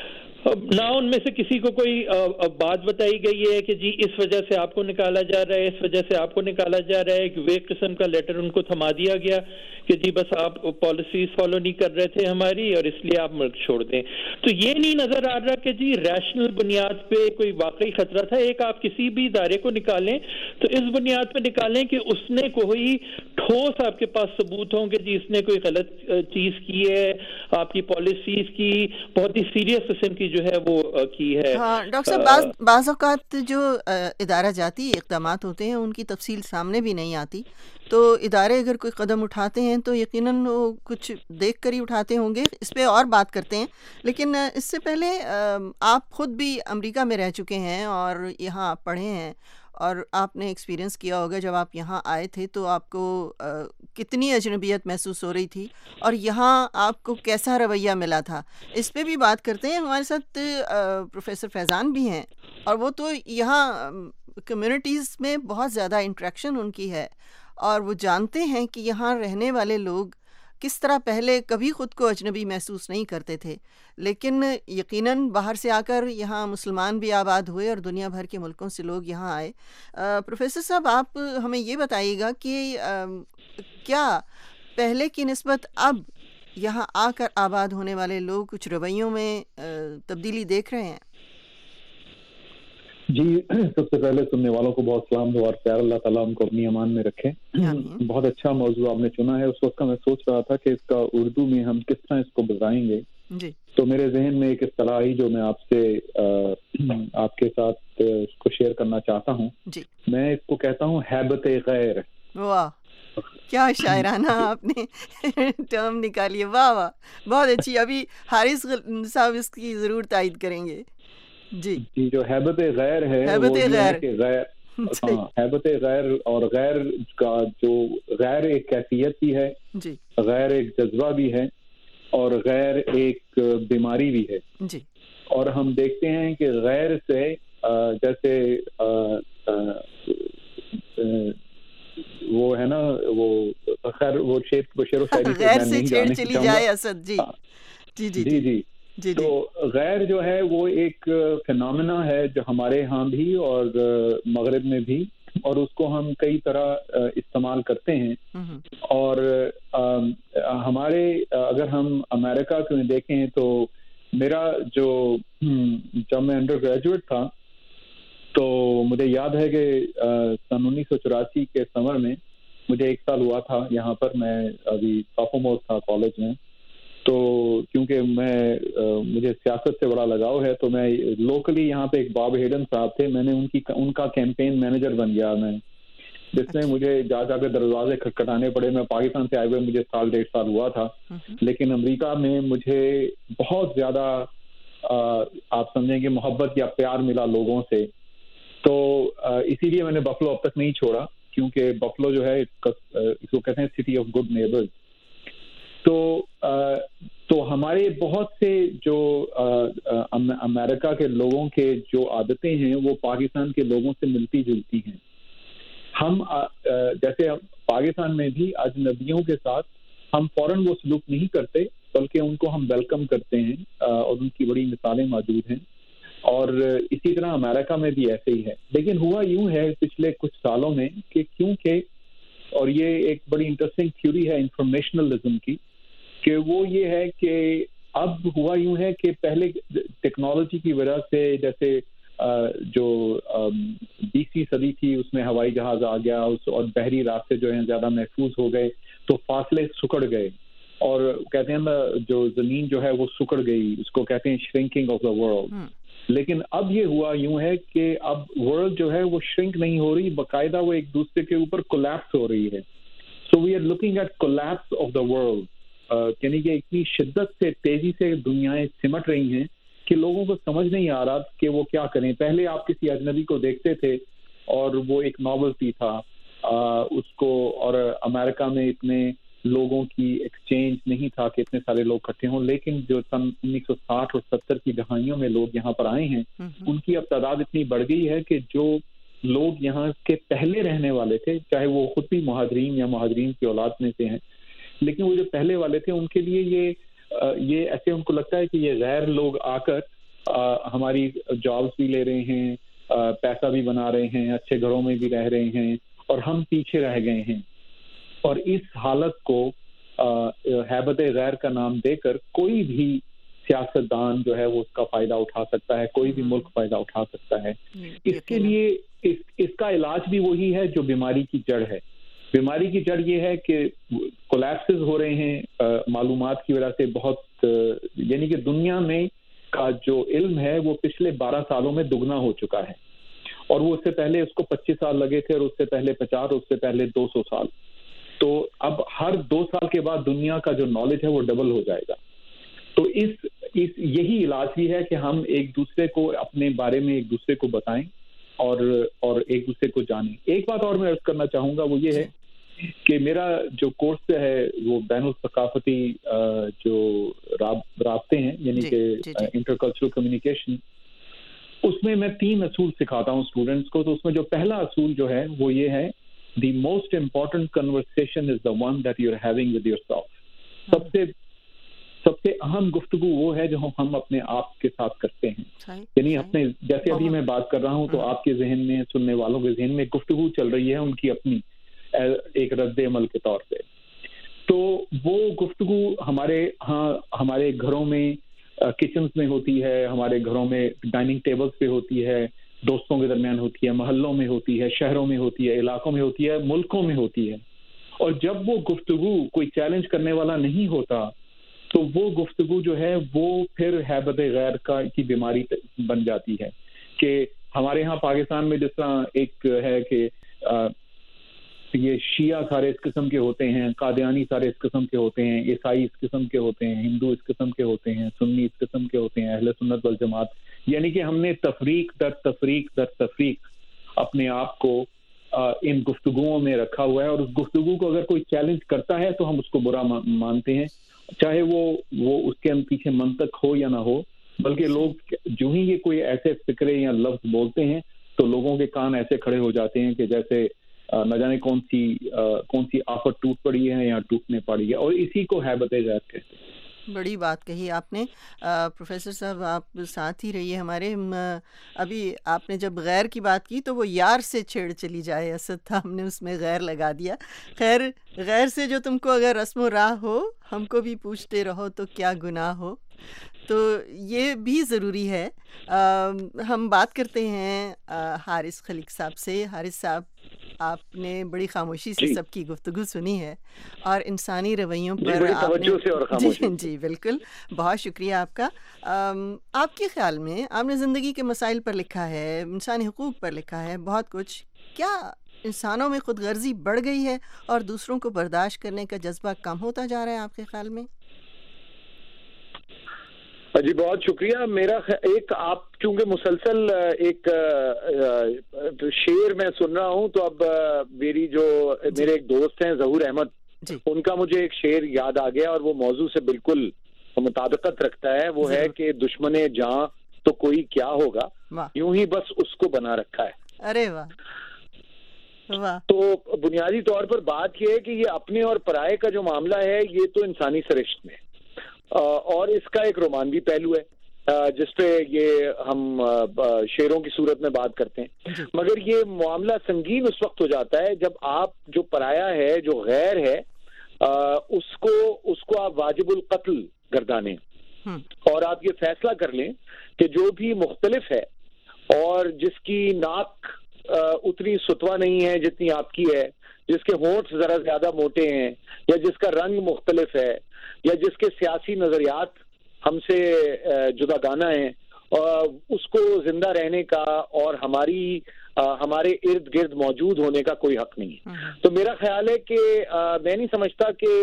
نہ ان میں سے کسی کو کوئی بات بتائی گئی ہے کہ جی اس وجہ سے آپ کو نکالا جا رہا ہے اس وجہ سے آپ کو نکالا جا رہا ہے کہ وہ ایک قسم کا لیٹر ان کو تھما دیا گیا کہ جی بس آپ پالیسیز فالو نہیں کر رہے تھے ہماری اور اس لیے آپ ملک چھوڑ دیں. تو یہ نہیں نظر آ رہا کہ جی ریشنل بنیاد پہ کوئی واقعی خطرہ تھا. ایک آپ کسی بھی ادارے کو نکالیں تو اس بنیاد پہ نکالیں کہ اس نے کوئی ٹھوس آپ کے پاس ثبوت ہوں کہ جی اس نے کوئی غلط چیز کی ہے آپ کی پالیسیز کی بہت ہی سیریس قسم کی جو ہے وہ کی ہے. ہاں ڈاکٹر صاحب بعض بعض اوقات جو ادارہ جاتی اقدامات ہوتے ہیں ان کی تفصیل سامنے بھی نہیں آتی تو ادارے اگر کوئی قدم اٹھاتے ہیں تو یقیناً وہ کچھ دیکھ کر ہی اٹھاتے ہوں گے. اس پہ اور بات کرتے ہیں لیکن اس سے پہلے آپ خود بھی امریکہ میں رہ چکے ہیں اور یہاں آپ پڑھے ہیں اور آپ نے ایکسپیرینس کیا ہوگا جب آپ یہاں آئے تھے تو آپ کو کتنی اجنبیت محسوس ہو رہی تھی اور یہاں آپ کو کیسا رویہ ملا تھا. اس پہ بھی بات کرتے ہیں. ہمارے ساتھ پروفیسر فیضان بھی ہیں اور وہ تو یہاں کمیونٹیز میں بہت زیادہ انٹریکشن ان کی ہے اور وہ جانتے ہیں کہ یہاں رہنے والے لوگ کس طرح پہلے کبھی خود کو اجنبی محسوس نہیں کرتے تھے لیکن یقیناً باہر سے آ کر یہاں مسلمان بھی آباد ہوئے اور دنیا بھر کے ملکوں سے لوگ یہاں آئے. پروفیسر صاحب آپ ہمیں یہ بتائیے گا کہ کیا پہلے کی نسبت اب یہاں آ کر آباد ہونے والے لوگ کچھ رویوں میں تبدیلی دیکھ رہے ہیں؟ جی سب سے پہلے سننے والوں کو بہت سلام دو اور پیار اللہ تعالیٰ ان کو اپنی امان میں رکھے. بہت اچھا موضوع آپ نے چنا ہے. اس وقت کا میں سوچ رہا تھا کہ اس کا اردو میں ہم کس طرح اس کو بتائیں گے جی. تو میرے ذہن میں ایک اصطلاح آئی جو میں آپ سے آپ کے ساتھ اس کو شیئر کرنا چاہتا ہوں جی. میں اس کو کہتا ہوں ہیبت غیر. واہ کیا شاعرانہ آپ نے ٹرم نکالی. واہ واہ بہت اچھی. ابھی حارث صاحب اس کی ضرور تائید کریں گے. جی جی جو ہیبت غیر ہے ہیبت غیر غیر ہاں ہیبت غیر اور غیر کا جو غیر ایک کیفیت بھی ہے جی غیر ایک جذبہ بھی ہے اور غیر ایک بیماری بھی ہے جی. اور ہم دیکھتے ہیں کہ غیر سے جیسے وہ وہ شعر وہ شعر و شاعری غیر سے چھیڑ چلی جائے اسد جی جی جی جی جی جی تو غیر جو ہے وہ ایک فینومینا ہے جو ہمارے ہاں بھی اور مغرب میں بھی، اور اس کو ہم کئی طرح استعمال کرتے ہیں. اور ہمارے اگر ہم امریکہ میں دیکھیں تو میرا جو جب میں انڈر گریجویٹ تھا تو مجھے یاد ہے کہ سن انیس سو چوراسی کے سمر میں مجھے ایک سال ہوا تھا یہاں پر، میں ابھی سافومور تھا کالج میں. تو کیونکہ میں مجھے سیاست سے بڑا لگاؤ ہے تو میں لوکلی یہاں پہ ایک باب ہیڈن صاحب تھے، میں نے ان کی ان کا کیمپین مینیجر بن گیا میں، جس میں مجھے جا جا کے دروازے کھٹکھٹانے پڑے. میں پاکستان سے آئے ہوئے مجھے سال ڈیڑھ سال ہوا تھا، لیکن امریکہ میں مجھے بہت زیادہ آپ سمجھیں کہ محبت یا پیار ملا لوگوں سے. تو اسی لیے میں نے بفلو اب تک نہیں چھوڑا، کیونکہ بفلو جو ہے اس کو کہتے ہیں سٹی آف گڈ نیبرز. تو تو ہمارے بہت سے جو امریکہ کے لوگوں کے جو عادتیں ہیں وہ پاکستان کے لوگوں سے ملتی جلتی ہیں. ہم جیسے پاکستان میں بھی اجنبیوں کے ساتھ ہم فوراً وہ سلوک نہیں کرتے، بلکہ ان کو ہم ویلکم کرتے ہیں، اور ان کی بڑی مثالیں موجود ہیں. اور اسی طرح امریکہ میں بھی ایسے ہی ہے. لیکن ہوا یوں ہے پچھلے کچھ سالوں میں کہ کیونکہ، اور یہ ایک بڑی انٹرسٹنگ تھیوری ہے انفارمیشنلزم کی، کہ وہ یہ ہے کہ اب ہوا یوں ہے کہ پہلے ٹیکنالوجی کی وجہ سے، جیسے جو بیسویں صدی تھی اس میں ہوائی جہاز آ گیا، اور بحری راستے جو ہیں زیادہ محفوظ ہو گئے، تو فاصلے سکڑ گئے، اور کہتے ہیں نا جو زمین جو ہے وہ سکڑ گئی، اس کو کہتے ہیں شرنکنگ آف دا ورلڈ. لیکن اب یہ ہوا یوں ہے کہ اب ورلڈ جو ہے وہ شرنک نہیں ہو رہی، باقاعدہ وہ ایک دوسرے کے اوپر کولیپس ہو رہی ہے. So we are looking at collapse of the world, یعنی کہ اتنی شدت سے تیزی سے دنیایں سمٹ رہی ہیں کہ لوگوں کو سمجھ نہیں آ رہا کہ وہ کیا کریں. پہلے آپ کسی اجنبی کو دیکھتے تھے اور وہ ایک ناولٹی تھا اس کو، اور امریکہ میں اتنے لوگوں کی ایکسچینج نہیں تھا کہ اتنے سارے لوگ اکٹھے ہوں. لیکن جو سن انیس سو ساٹھ اور ستر کی دہائیوں میں لوگ یہاں پر آئے ہیں، ان کی اب تعداد اتنی بڑھ گئی ہے کہ جو لوگ یہاں کے پہلے رہنے والے تھے، چاہے وہ خود بھی مہاجرین یا مہاجرین کی اولاد میں سے ہیں، لیکن وہ جو پہلے والے تھے ان کے لیے یہ یہ ایسے ان کو لگتا ہے کہ یہ غیر لوگ آ کر ہماری جابس بھی لے رہے ہیں، پیسہ بھی بنا رہے ہیں، اچھے گھروں میں بھی رہ رہے ہیں، اور ہم پیچھے رہ گئے ہیں. اور اس حالت کو ہیبت غیر کا نام دے کر کوئی بھی سیاستدان جو ہے وہ اس کا فائدہ اٹھا سکتا ہے، کوئی بھی ملک فائدہ اٹھا سکتا ہے. اس کے لیے اس, اس کا علاج بھی وہی ہے جو بیماری کی جڑ ہے. بیماری کی جڑ یہ ہے کہ کولیپسز ہو رہے ہیں معلومات کی وجہ سے بہت، یعنی کہ دنیا میں کا جو علم ہے وہ پچھلے بارہ سالوں میں دگنا ہو چکا ہے، اور وہ اس سے پہلے اس کو پچیس سال لگے تھے، اور اس سے پہلے پچاس، اور اس سے پہلے دو سو سال. تو اب ہر دو سال کے بعد دنیا کا جو نالج ہے وہ ڈبل ہو جائے گا. تو اس اس یہی علاج بھی ہے کہ ہم ایک دوسرے کو اپنے بارے میں ایک دوسرے کو بتائیں اور اور ایک دوسرے کو جانیں. ایک بات اور میں عرض کرنا چاہوں گا، وہ یہ ہے کہ میرا جو کورس ہے وہ بین الثقافتی جو رابطے ہیں، یعنی کہ انٹر کلچرل کمیونیکیشن، اس میں میں تین اصول سکھاتا ہوں اسٹوڈنٹس کو. تو اس میں جو پہلا اصول جو ہے وہ یہ ہے، the most important conversation is the one that you're having with yourself. سب سے سب سے اہم گفتگو وہ ہے جو ہم اپنے آپ کے ساتھ کرتے ہیں. یعنی اپنے، جیسے ابھی میں بات کر رہا ہوں تو آپ کے ذہن میں، سننے والوں کے ذہن میں گفتگو چل رہی ہے ان کی اپنی ایک رد عمل کے طور پہ. تو وہ گفتگو ہمارے ہاں ہمارے گھروں میں کچنز میں ہوتی ہے، ہمارے گھروں میں ڈائننگ ٹیبلز پہ ہوتی ہے، دوستوں کے درمیان ہوتی ہے، محلوں میں ہوتی ہے، شہروں میں ہوتی ہے، علاقوں میں ہوتی ہے، ملکوں میں ہوتی ہے. اور جب وہ گفتگو کوئی چیلنج کرنے والا نہیں ہوتا تو وہ گفتگو جو ہے وہ پھر ہیبت غیر کا کی بیماری بن جاتی ہے. کہ ہمارے ہاں پاکستان میں جس طرح ایک ہے کہ یہ شیعہ سارے اس قسم کے ہوتے ہیں، قادیانی سارے اس قسم کے ہوتے ہیں، عیسائی اس قسم کے ہوتے ہیں، ہندو اس قسم کے ہوتے ہیں، سنی اس قسم کے ہوتے ہیں، اہل سنت والجماعت. یعنی کہ ہم نے تفریق در تفریق در تفریق اپنے آپ کو ان گفتگوؤں میں رکھا ہوا ہے. اور اس گفتگو کو اگر کوئی چیلنج کرتا ہے تو ہم اس کو برا مانتے ہیں، چاہے وہ وہ اس کے پیچھے منطق ہو یا نہ ہو. بلکہ لوگ جو ہی یہ کوئی ایسے فکرے یا لفظ بولتے ہیں تو لوگوں کے کان ایسے کھڑے ہو جاتے ہیں کہ جیسے نہ جانے کون سی کون سی آفت ٹوٹ پڑی ہے یا ٹوٹنے پڑی ہے، اور اسی کو ہیبت غیر کہتے ہیں۔ بڑی بات کہی آپ نے پروفیسر صاحب، آپ ساتھ ہی رہیے ہمارے۔ ابھی آپ نے جب غیر کی بات کی تو وہ یار سے چھیڑ چلی جائے اسد تھا، ہم نے اس میں غیر لگا دیا۔ خیر، غیر سے جو تم کو اگر رسم و راہ ہو، ہم کو بھی پوچھتے رہو تو کیا گناہ ہو، تو یہ بھی ضروری ہے۔ ہم بات کرتے ہیں حارث خلیق صاحب سے۔ حارث صاحب، آپ نے بڑی خاموشی سے سب کی گفتگو سنی ہے اور انسانی رویوں پر آپ نے جی جی بالکل، بہت شکریہ آپ کا۔ آپ کے خیال میں آپ نے زندگی کے مسائل پر لکھا ہے، انسانی حقوق پر لکھا ہے، بہت کچھ۔ کیا انسانوں میں خود غرضی بڑھ گئی ہے اور دوسروں کو برداشت کرنے کا جذبہ کم ہوتا جا رہا ہے آپ کے خیال میں؟ جی بہت شکریہ۔ میرا ایک آپ چونکہ مسلسل ایک شعر میں سن رہا ہوں، تو اب میری جو میرے ایک دوست ہیں ظہور احمد، ان کا مجھے ایک شعر یاد آ گیا اور وہ موضوع سے بالکل مطابقت رکھتا ہے۔ وہ ہے کہ دشمن جاں تو کوئی کیا ہوگا، یوں ہی بس اس کو بنا رکھا ہے۔ ارے واہ واہ۔ تو بنیادی طور پر بات یہ ہے کہ یہ اپنے اور پرائے کا جو معاملہ ہے، یہ تو انسانی سرشت میں، اور اس کا ایک رومانوی پہلو ہے جس پہ یہ ہم شعروں کی صورت میں بات کرتے ہیں، مگر یہ معاملہ سنگین اس وقت ہو جاتا ہے جب آپ جو پرایا ہے، جو غیر ہے، اس کو اس کو آپ واجب القتل گردانیں اور آپ یہ فیصلہ کر لیں کہ جو بھی مختلف ہے اور جس کی ناک اتنی ستوا نہیں ہے جتنی آپ کی ہے، جس کے ہونٹ ذرا زیادہ موٹے ہیں، یا جس کا رنگ مختلف ہے، یا جس کے سیاسی نظریات ہم سے جدا گانا ہیں، اس کو زندہ رہنے کا اور ہماری ہمارے ارد گرد موجود ہونے کا کوئی حق نہیں ہے۔ تو میرا خیال ہے کہ میں نہیں سمجھتا کہ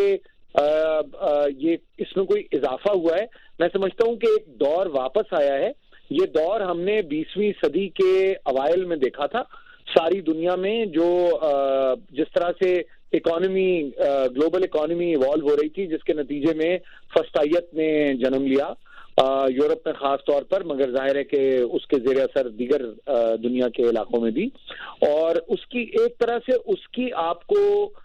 یہ اس میں کوئی اضافہ ہوا ہے، میں سمجھتا ہوں کہ ایک دور واپس آیا ہے۔ یہ دور ہم نے بیسویں صدی کے اوائل میں دیکھا تھا ساری دنیا میں، جو جس طرح سے اکانومی گلوبل اکانومی ایوالو ہو رہی تھی، جس کے نتیجے میں فسطائیت نے جنم لیا یورپ میں خاص طور پر، مگر ظاہر ہے کہ اس کے زیر اثر دیگر دنیا کے علاقوں میں بھی، اور اس کی ایک طرح سے اس کی آپ کو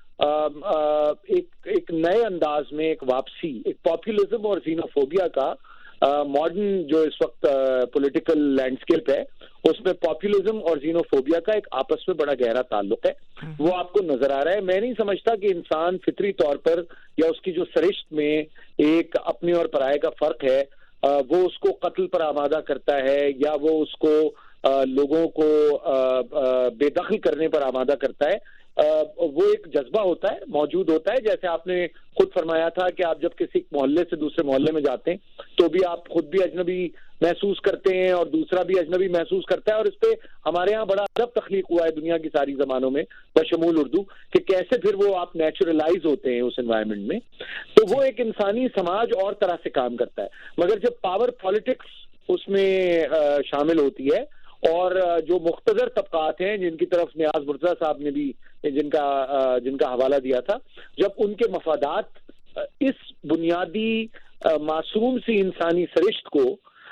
ایک ایک نئے انداز میں ایک واپسی، ایک پاپولزم اور زینوفوبیا کا ماڈرن جو اس وقت پولیٹیکل لینڈسکیپ ہے، اس میں پاپولزم اور زینوفوبیا کا ایک آپس میں بڑا گہرا تعلق ہے، وہ آپ کو نظر آ رہا ہے۔ میں نہیں سمجھتا کہ انسان فطری طور پر یا اس کی جو سرشت میں ایک اپنے اور پرائے کا فرق ہے، وہ اس کو قتل پر آمادہ کرتا ہے یا وہ اس کو لوگوں کو بے دخل کرنے پر آمادہ کرتا ہے۔ وہ ایک جذبہ ہوتا ہے، موجود ہوتا ہے، جیسے آپ نے خود فرمایا تھا کہ آپ جب کسی محلے سے دوسرے محلے میں جاتے ہیں تو بھی آپ خود بھی اجنبی محسوس کرتے ہیں اور دوسرا بھی اجنبی محسوس کرتا ہے، اور اس پہ ہمارے ہاں بڑا ادب تخلیق ہوا ہے دنیا کی ساری زبانوں میں بشمول اردو، کہ کیسے پھر وہ آپ نیچرلائز ہوتے ہیں اس انوائرمنٹ میں۔ تو وہ ایک انسانی سماج اور طرح سے کام کرتا ہے، مگر جب پاور پالیٹکس اس میں شامل ہوتی ہے اور جو مقتدر طبقات ہیں جن کی طرف نیاز مرتضیٰ صاحب نے بھی جن کا جن کا حوالہ دیا تھا، جب ان کے مفادات اس بنیادی معصوم سی انسانی سرشت کو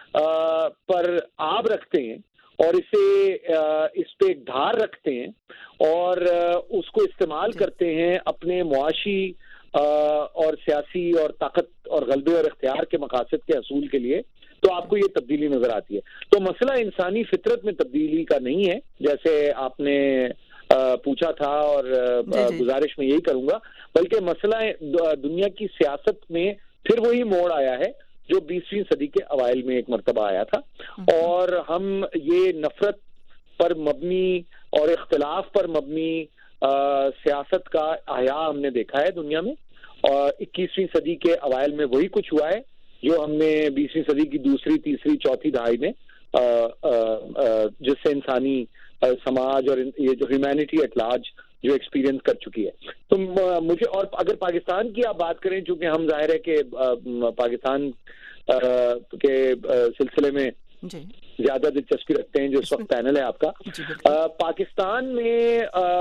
پر آب رکھتے ہیں اور اسے اس پہ ایک دھار رکھتے ہیں اور اس کو استعمال کرتے ہیں اپنے معاشی اور سیاسی اور طاقت اور غلبے اور اختیار کے مقاصد کے حصول کے لیے، تو آپ کو یہ تبدیلی نظر آتی ہے۔ تو مسئلہ انسانی فطرت میں تبدیلی کا نہیں ہے جیسے آپ نے پوچھا تھا، اور گزارش میں یہی کروں گا، بلکہ مسئلہ دنیا کی سیاست میں پھر وہی موڑ آیا ہے جو بیسویں صدی کے اوائل میں ایک مرتبہ آیا تھا، اور ہم یہ نفرت پر مبنی اور اختلاف پر مبنی سیاست کا احیاء ہم نے دیکھا ہے دنیا میں، اور اکیسویں صدی کے اوائل میں وہی کچھ ہوا ہے جو ہم نے بیسویں صدی کی دوسری تیسری چوتھی دہائی میں جس سے انسانی سماج اور یہ جو ہیومینٹی ایٹ لارج جو ایکسپیرینس کر چکی ہے۔ تو مجھے، اور اگر پاکستان کی آپ بات کریں، چونکہ ہم ظاہر ہے کہ پاکستان کے سلسلے میں زیادہ دلچسپی رکھتے ہیں جو اس وقت پینل ہے آپ کا، پاکستان میں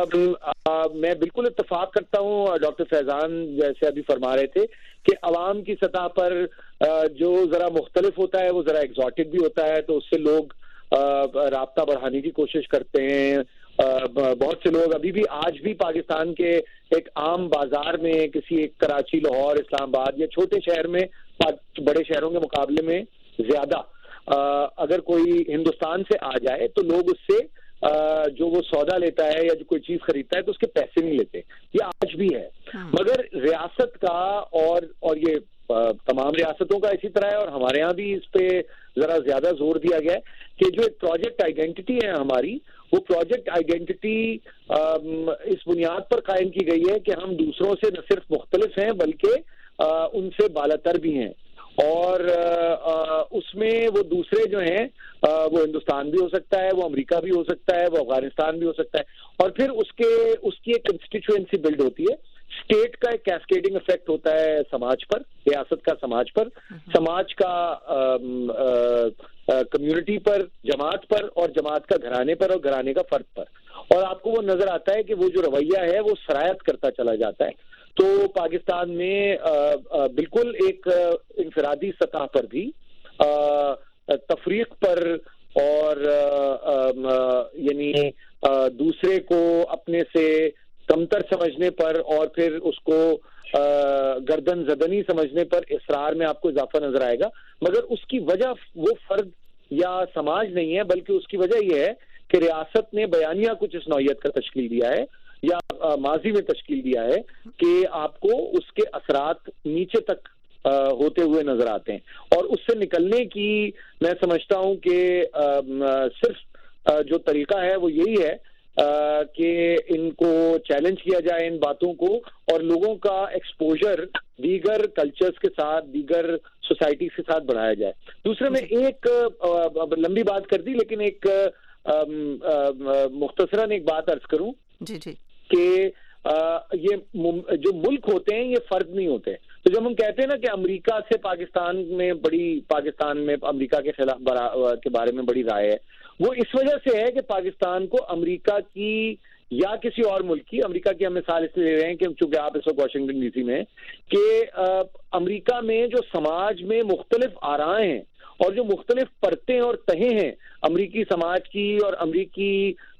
میں بالکل اتفاق کرتا ہوں ڈاکٹر فیضان جیسے ابھی فرما رہے تھے کہ عوام کی سطح پر جو ذرا مختلف ہوتا ہے وہ ذرا ایگزاٹک بھی ہوتا ہے، تو اس سے لوگ رابطہ بڑھانے کی کوشش کرتے ہیں بہت سے لوگ ابھی بھی آج بھی پاکستان کے ایک عام بازار میں کسی ایک کراچی، لاہور، اسلام آباد یا چھوٹے شہر میں بڑے شہروں کے مقابلے میں زیادہ اگر کوئی ہندوستان سے آ جائے تو لوگ اس سے جو وہ سودا لیتا ہے یا جو کوئی چیز خریدتا ہے تو اس کے پیسے نہیں لیتے. یہ آج بھی ہے. مگر ریاست کا اور اور یہ تمام ریاستوں کا اسی طرح ہے اور ہمارے یہاں بھی اس پہ ذرا زیادہ زور دیا گیا ہے کہ جو ایک پروجیکٹ آئیڈینٹی ہے ہماری، وہ پروجیکٹ آئیڈینٹی اس بنیاد پر قائم کی گئی ہے کہ ہم دوسروں سے نہ صرف مختلف ہیں بلکہ ان سے بالاتر بھی ہیں. اور اس میں وہ دوسرے جو ہیں وہ ہندوستان بھی ہو سکتا ہے، وہ امریکہ بھی ہو سکتا ہے، وہ افغانستان بھی ہو سکتا ہے. اور پھر اس کے اس کی ایک کنسٹیچوئنسی بلڈ ہوتی ہے. اسٹیٹ کا ایک کیسکیڈنگ افیکٹ ہوتا ہے سماج پر، ریاست کا سماج پر، سماج کا کمیونٹی پر، جماعت پر، اور جماعت کا گھرانے پر اور گھرانے کا فرد پر. اور آپ کو وہ نظر آتا ہے کہ وہ جو رویہ ہے وہ سرایت کرتا چلا جاتا ہے. تو پاکستان میں بالکل ایک انفرادی سطح پر بھی تفریق پر اور یعنی دوسرے کو اپنے سے کمتر سمجھنے پر اور پھر اس کو گردن زدنی سمجھنے پر اصرار میں آپ کو اضافہ نظر آئے گا. مگر اس کی وجہ وہ فرد یا سماج نہیں ہے، بلکہ اس کی وجہ یہ ہے کہ ریاست نے بیانیہ کچھ اس نوعیت کا تشکیل دیا ہے یا ماضی میں تشکیل دیا ہے کہ آپ کو اس کے اثرات نیچے تک ہوتے ہوئے نظر آتے ہیں. اور اس سے نکلنے کی میں سمجھتا ہوں کہ صرف جو طریقہ ہے وہ یہی ہے کہ ان کو چیلنج کیا جائے، ان باتوں کو، اور لوگوں کا ایکسپوجر دیگر کلچرز کے ساتھ، دیگر سوسائٹیز کے ساتھ بڑھایا جائے. دوسرے میں ایک لمبی بات کر دی لیکن ایک مختصراً ایک بات عرض کروں جی جی کہ یہ جو ملک ہوتے ہیں یہ فرد نہیں ہوتے. تو جب ہم کہتے ہیں نا کہ امریکہ سے پاکستان میں بڑی پاکستان میں امریکہ کے خلاف کے بارے میں بڑی رائے ہے، وہ اس وجہ سے ہے کہ پاکستان کو امریکہ کی یا کسی اور ملک کی، امریکہ کی ہم مثال اس لیے لے رہے ہیں کہ چونکہ آپ اس وقت واشنگٹن ڈی سی میں، کہ امریکہ میں جو سماج میں مختلف آرائیں ہیں اور جو مختلف پرتیں اور تہیں ہیں امریکی سماج کی اور امریکی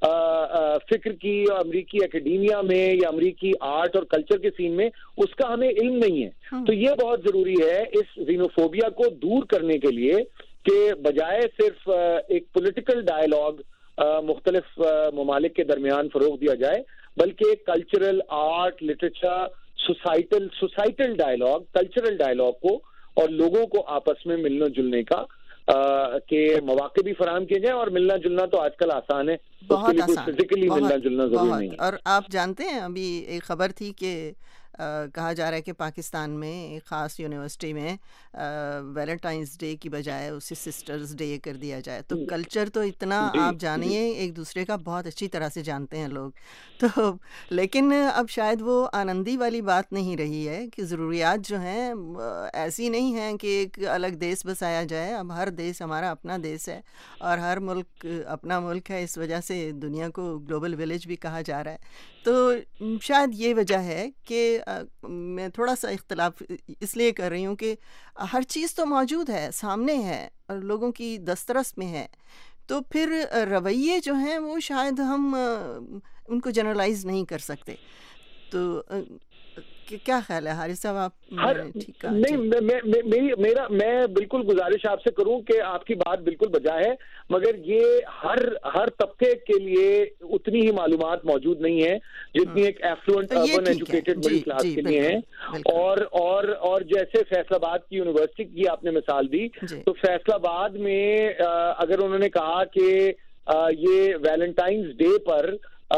فکر کی اور امریکی اکیڈیمیا میں یا امریکی آرٹ اور کلچر کے سین میں، اس کا ہمیں علم نہیں ہے. تو یہ بہت ضروری ہے اس زینوفوبیا کو دور کرنے کے لیے کہ بجائے صرف ایک پولیٹیکل ڈائیلاگ مختلف ممالک کے درمیان فروغ دیا جائے، بلکہ cultural, art, literature, societal societal dialogue, cultural dialogue کو اور لوگوں کو آپس میں ملنے جلنے کا کے مواقع بھی فراہم کیے جائیں. اور ملنا جلنا تو آج کل آسان ہے، بہت آسان، فزیکلی ملنا جلنا ضروری نہیں ہے. اور آپ جانتے ہیں ابھی ایک خبر تھی کہ کہا جا رہا ہے کہ پاکستان میں ایک خاص یونیورسٹی میں ویلنٹائنس ڈے کی بجائے اسے سسٹرز ڈے کر دیا جائے. تو کلچر تو اتنا آپ جانیے ایک دوسرے کا بہت اچھی طرح سے جانتے ہیں لوگ. تو لیکن اب شاید وہ آنندی والی بات نہیں رہی ہے کہ ضروریات جو ہیں ایسی نہیں ہیں کہ ایک الگ دیس بسایا جائے. اب ہر دیس ہمارا اپنا دیس ہے اور ہر ملک اپنا ملک ہے. اس وجہ سے دنیا کو گلوبل ولیج بھی کہا جا رہا ہے. تو شاید یہ وجہ ہے کہ میں تھوڑا سا اختلاف اس لیے کر رہی ہوں کہ ہر چیز تو موجود ہے، سامنے ہے اور لوگوں کی دسترس میں ہے. تو پھر رویے جو ہیں وہ شاید ہم ان کو جنرلائز نہیں کر سکتے. تو کیا خیال ہے حارث صاحب آپ؟ ٹھیک ہے، نہیں میرا میں بالکل گزارش آپ سے کروں کہ آپ کی بات بالکل بجا ہے، مگر یہ ہر ہر طبقے کے لیے اتنی ہی معلومات موجود نہیں ہے جتنی ایک affluent urban educated middle class کے لیے ہیں. اور اور اور جیسے فیصل آباد کی یونیورسٹی کی آپ نے مثال دی، تو فیصل آباد میں اگر انہوں نے کہا کہ یہ ویلنٹائنس ڈے پر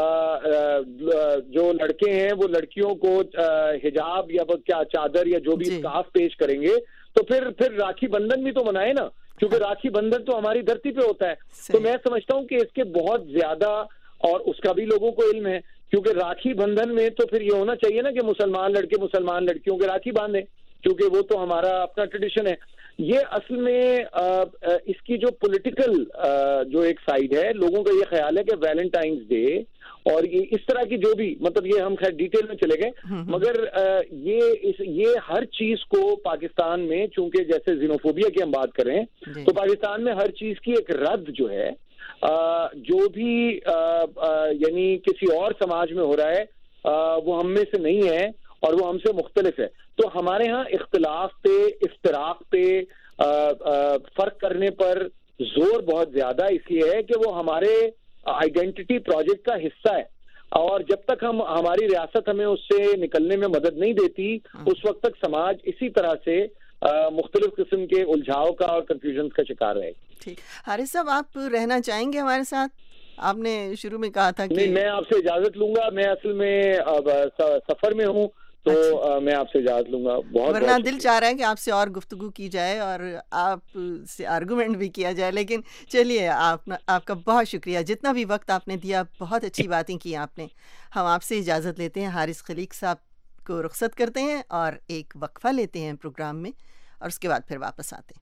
جو لڑکے ہیں وہ لڑکیوں کو حجاب یا کیا چادر یا جو بھی اسکارف پیش کریں گے، تو پھر پھر راکھی بندھن بھی تو منائے نا، کیونکہ راکھی بندھن تو ہماری دھرتی پہ ہوتا ہے. تو میں سمجھتا ہوں کہ اس کے بہت زیادہ، اور اس کا بھی لوگوں کو علم ہے، کیونکہ راکھی بندھن میں تو پھر یہ ہونا چاہیے نا کہ مسلمان لڑکے مسلمان لڑکیوں کے راکھی باندھیں، کیونکہ وہ تو ہمارا اپنا ٹریڈیشن ہے. یہ اصل میں اس کی جو پولیٹیکل جو ایک سائیڈ ہے، لوگوں کا یہ خیال ہے کہ ویلنٹائنس ڈے اور یہ اس طرح کی جو بھی، مطلب یہ ہم خیر ڈیٹیل میں چلے گئے، مگر یہ اس یہ ہر چیز کو پاکستان میں، چونکہ جیسے زینوفوبیا کی ہم بات کریں تو پاکستان میں ہر چیز کی ایک رد جو ہے جو بھی یعنی کسی اور سماج میں ہو رہا ہے وہ ہم میں سے نہیں ہے اور وہ ہم سے مختلف ہے. تو ہمارے ہاں اختلاف پہ, افتراق پہ, فرق کرنے پر زور بہت زیادہ اس لیے ہے کہ وہ ہمارے آئیڈینٹی پروجیکٹ کا حصہ ہے, اور جب تک ہم ہماری ریاست ہمیں اس سے نکلنے میں مدد نہیں دیتی اس وقت تک سماج اسی طرح سے مختلف قسم کے الجھاؤ کا اور کنفیوژن کا شکار رہے. ٹھیک, حارث صاحب آپ رہنا چاہیں گے ہمارے ساتھ؟ آپ نے شروع میں کہا تھا کہ نہیں, میں آپ سے اجازت لوں گا, میں اصل میں سفر میں ہوں تو اچھا. میں آپ سے اجازت لوں گا. بہت ورنہ دل چاہ رہا ہے کہ آپ سے اور گفتگو کی جائے اور آپ سے آرگومنٹ بھی کیا جائے, لیکن چلیے آپ آپ کا بہت شکریہ, جتنا بھی وقت آپ نے دیا, بہت اچھی باتیں کی آپ نے. ہم آپ سے اجازت لیتے ہیں, حارث خلیق صاحب کو رخصت کرتے ہیں اور ایک وقفہ لیتے ہیں پروگرام میں, اور اس کے بعد پھر واپس آتے ہیں.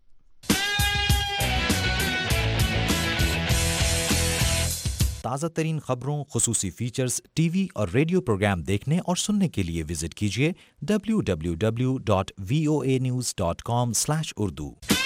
تازہ ترین خبروں, خصوصی فیچرز, ٹی وی اور ریڈیو پروگرام دیکھنے اور سننے کے لیے وزٹ کیجیے W W W dot V O A news dot com slash Urdu.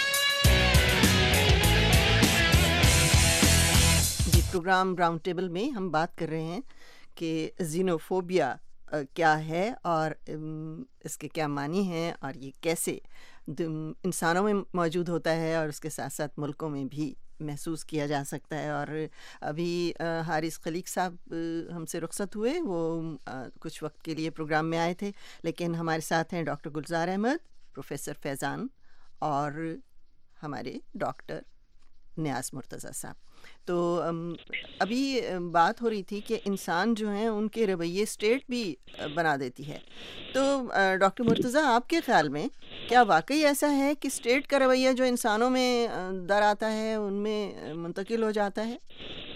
جی, پروگرام راؤنڈ ٹیبل میں ہم بات کر رہے ہیں کہ زینوفوبیا کیا ہے اور اس کے کیا معنی ہیں, اور یہ کیسے انسانوں میں موجود ہوتا ہے اور اس کے ساتھ ساتھ ملکوں میں بھی محسوس کیا جا سکتا ہے. اور ابھی حارث خلیق صاحب ہم سے رخصت ہوئے, وہ کچھ وقت کے لیے پروگرام میں آئے تھے, لیکن ہمارے ساتھ ہیں ڈاکٹر گلزار احمد, پروفیسر فیضان اور ہمارے ڈاکٹر نیاز مرتضیٰ صاحب. تو ابھی بات ہو رہی تھی کہ انسان جو ہیں ان کے رویے اسٹیٹ بھی بنا دیتی ہے. تو ڈاکٹر مرتضیٰ, آپ کے خیال میں کیا واقعی ایسا ہے کہ اسٹیٹ کا رویہ جو انسانوں میں در آتا ہے ان میں منتقل ہو جاتا ہے؟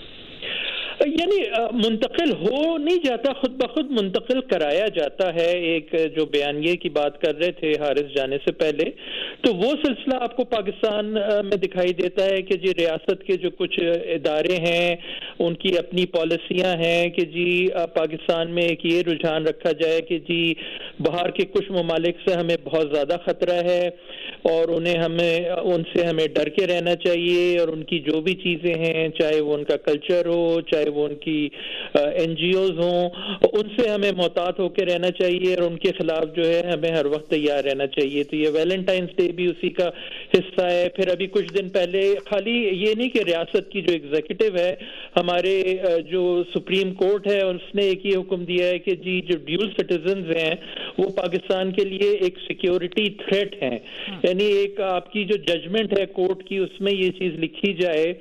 یعنی منتقل ہو نہیں جاتا, خود بخود منتقل کرایا جاتا ہے. ایک جو بیانیے کی بات کر رہے تھے حارث جانے سے پہلے, تو وہ سلسلہ آپ کو پاکستان میں دکھائی دیتا ہے کہ جی ریاست کے جو کچھ ادارے ہیں ان کی اپنی پالیسیاں ہیں کہ جی پاکستان میں ایک یہ رجحان رکھا جائے کہ جی باہر کے کچھ ممالک سے ہمیں بہت زیادہ خطرہ ہے اور انہیں ہمیں ان سے ہمیں ڈر کے رہنا چاہیے, اور ان کی جو بھی چیزیں ہیں, چاہے وہ ان کا کلچر ہو, چاہے وہ ان کی این جی اوز ہوں, ان سے ہمیں محتاط ہو کے رہنا چاہیے اور ان کے خلاف جو ہے ہمیں ہر وقت تیار رہنا چاہیے. تو یہ ویلنٹائنس ڈے بھی اسی کا حصہ ہے. پھر ابھی کچھ دن پہلے خالی یہ نہیں کہ ریاست کی جو ایگزیکٹو ہے, ہمارے جو سپریم کورٹ ہے اس نے ایک یہ حکم دیا ہے کہ جی جو ڈیول سٹیزنز ہیں وہ پاکستان کے لیے ایک سیکیورٹی تھریٹ ہیں. یعنی ایک آپ کی جو ججمنٹ ہے کورٹ کی, اس میں یہ چیز لکھی جائے.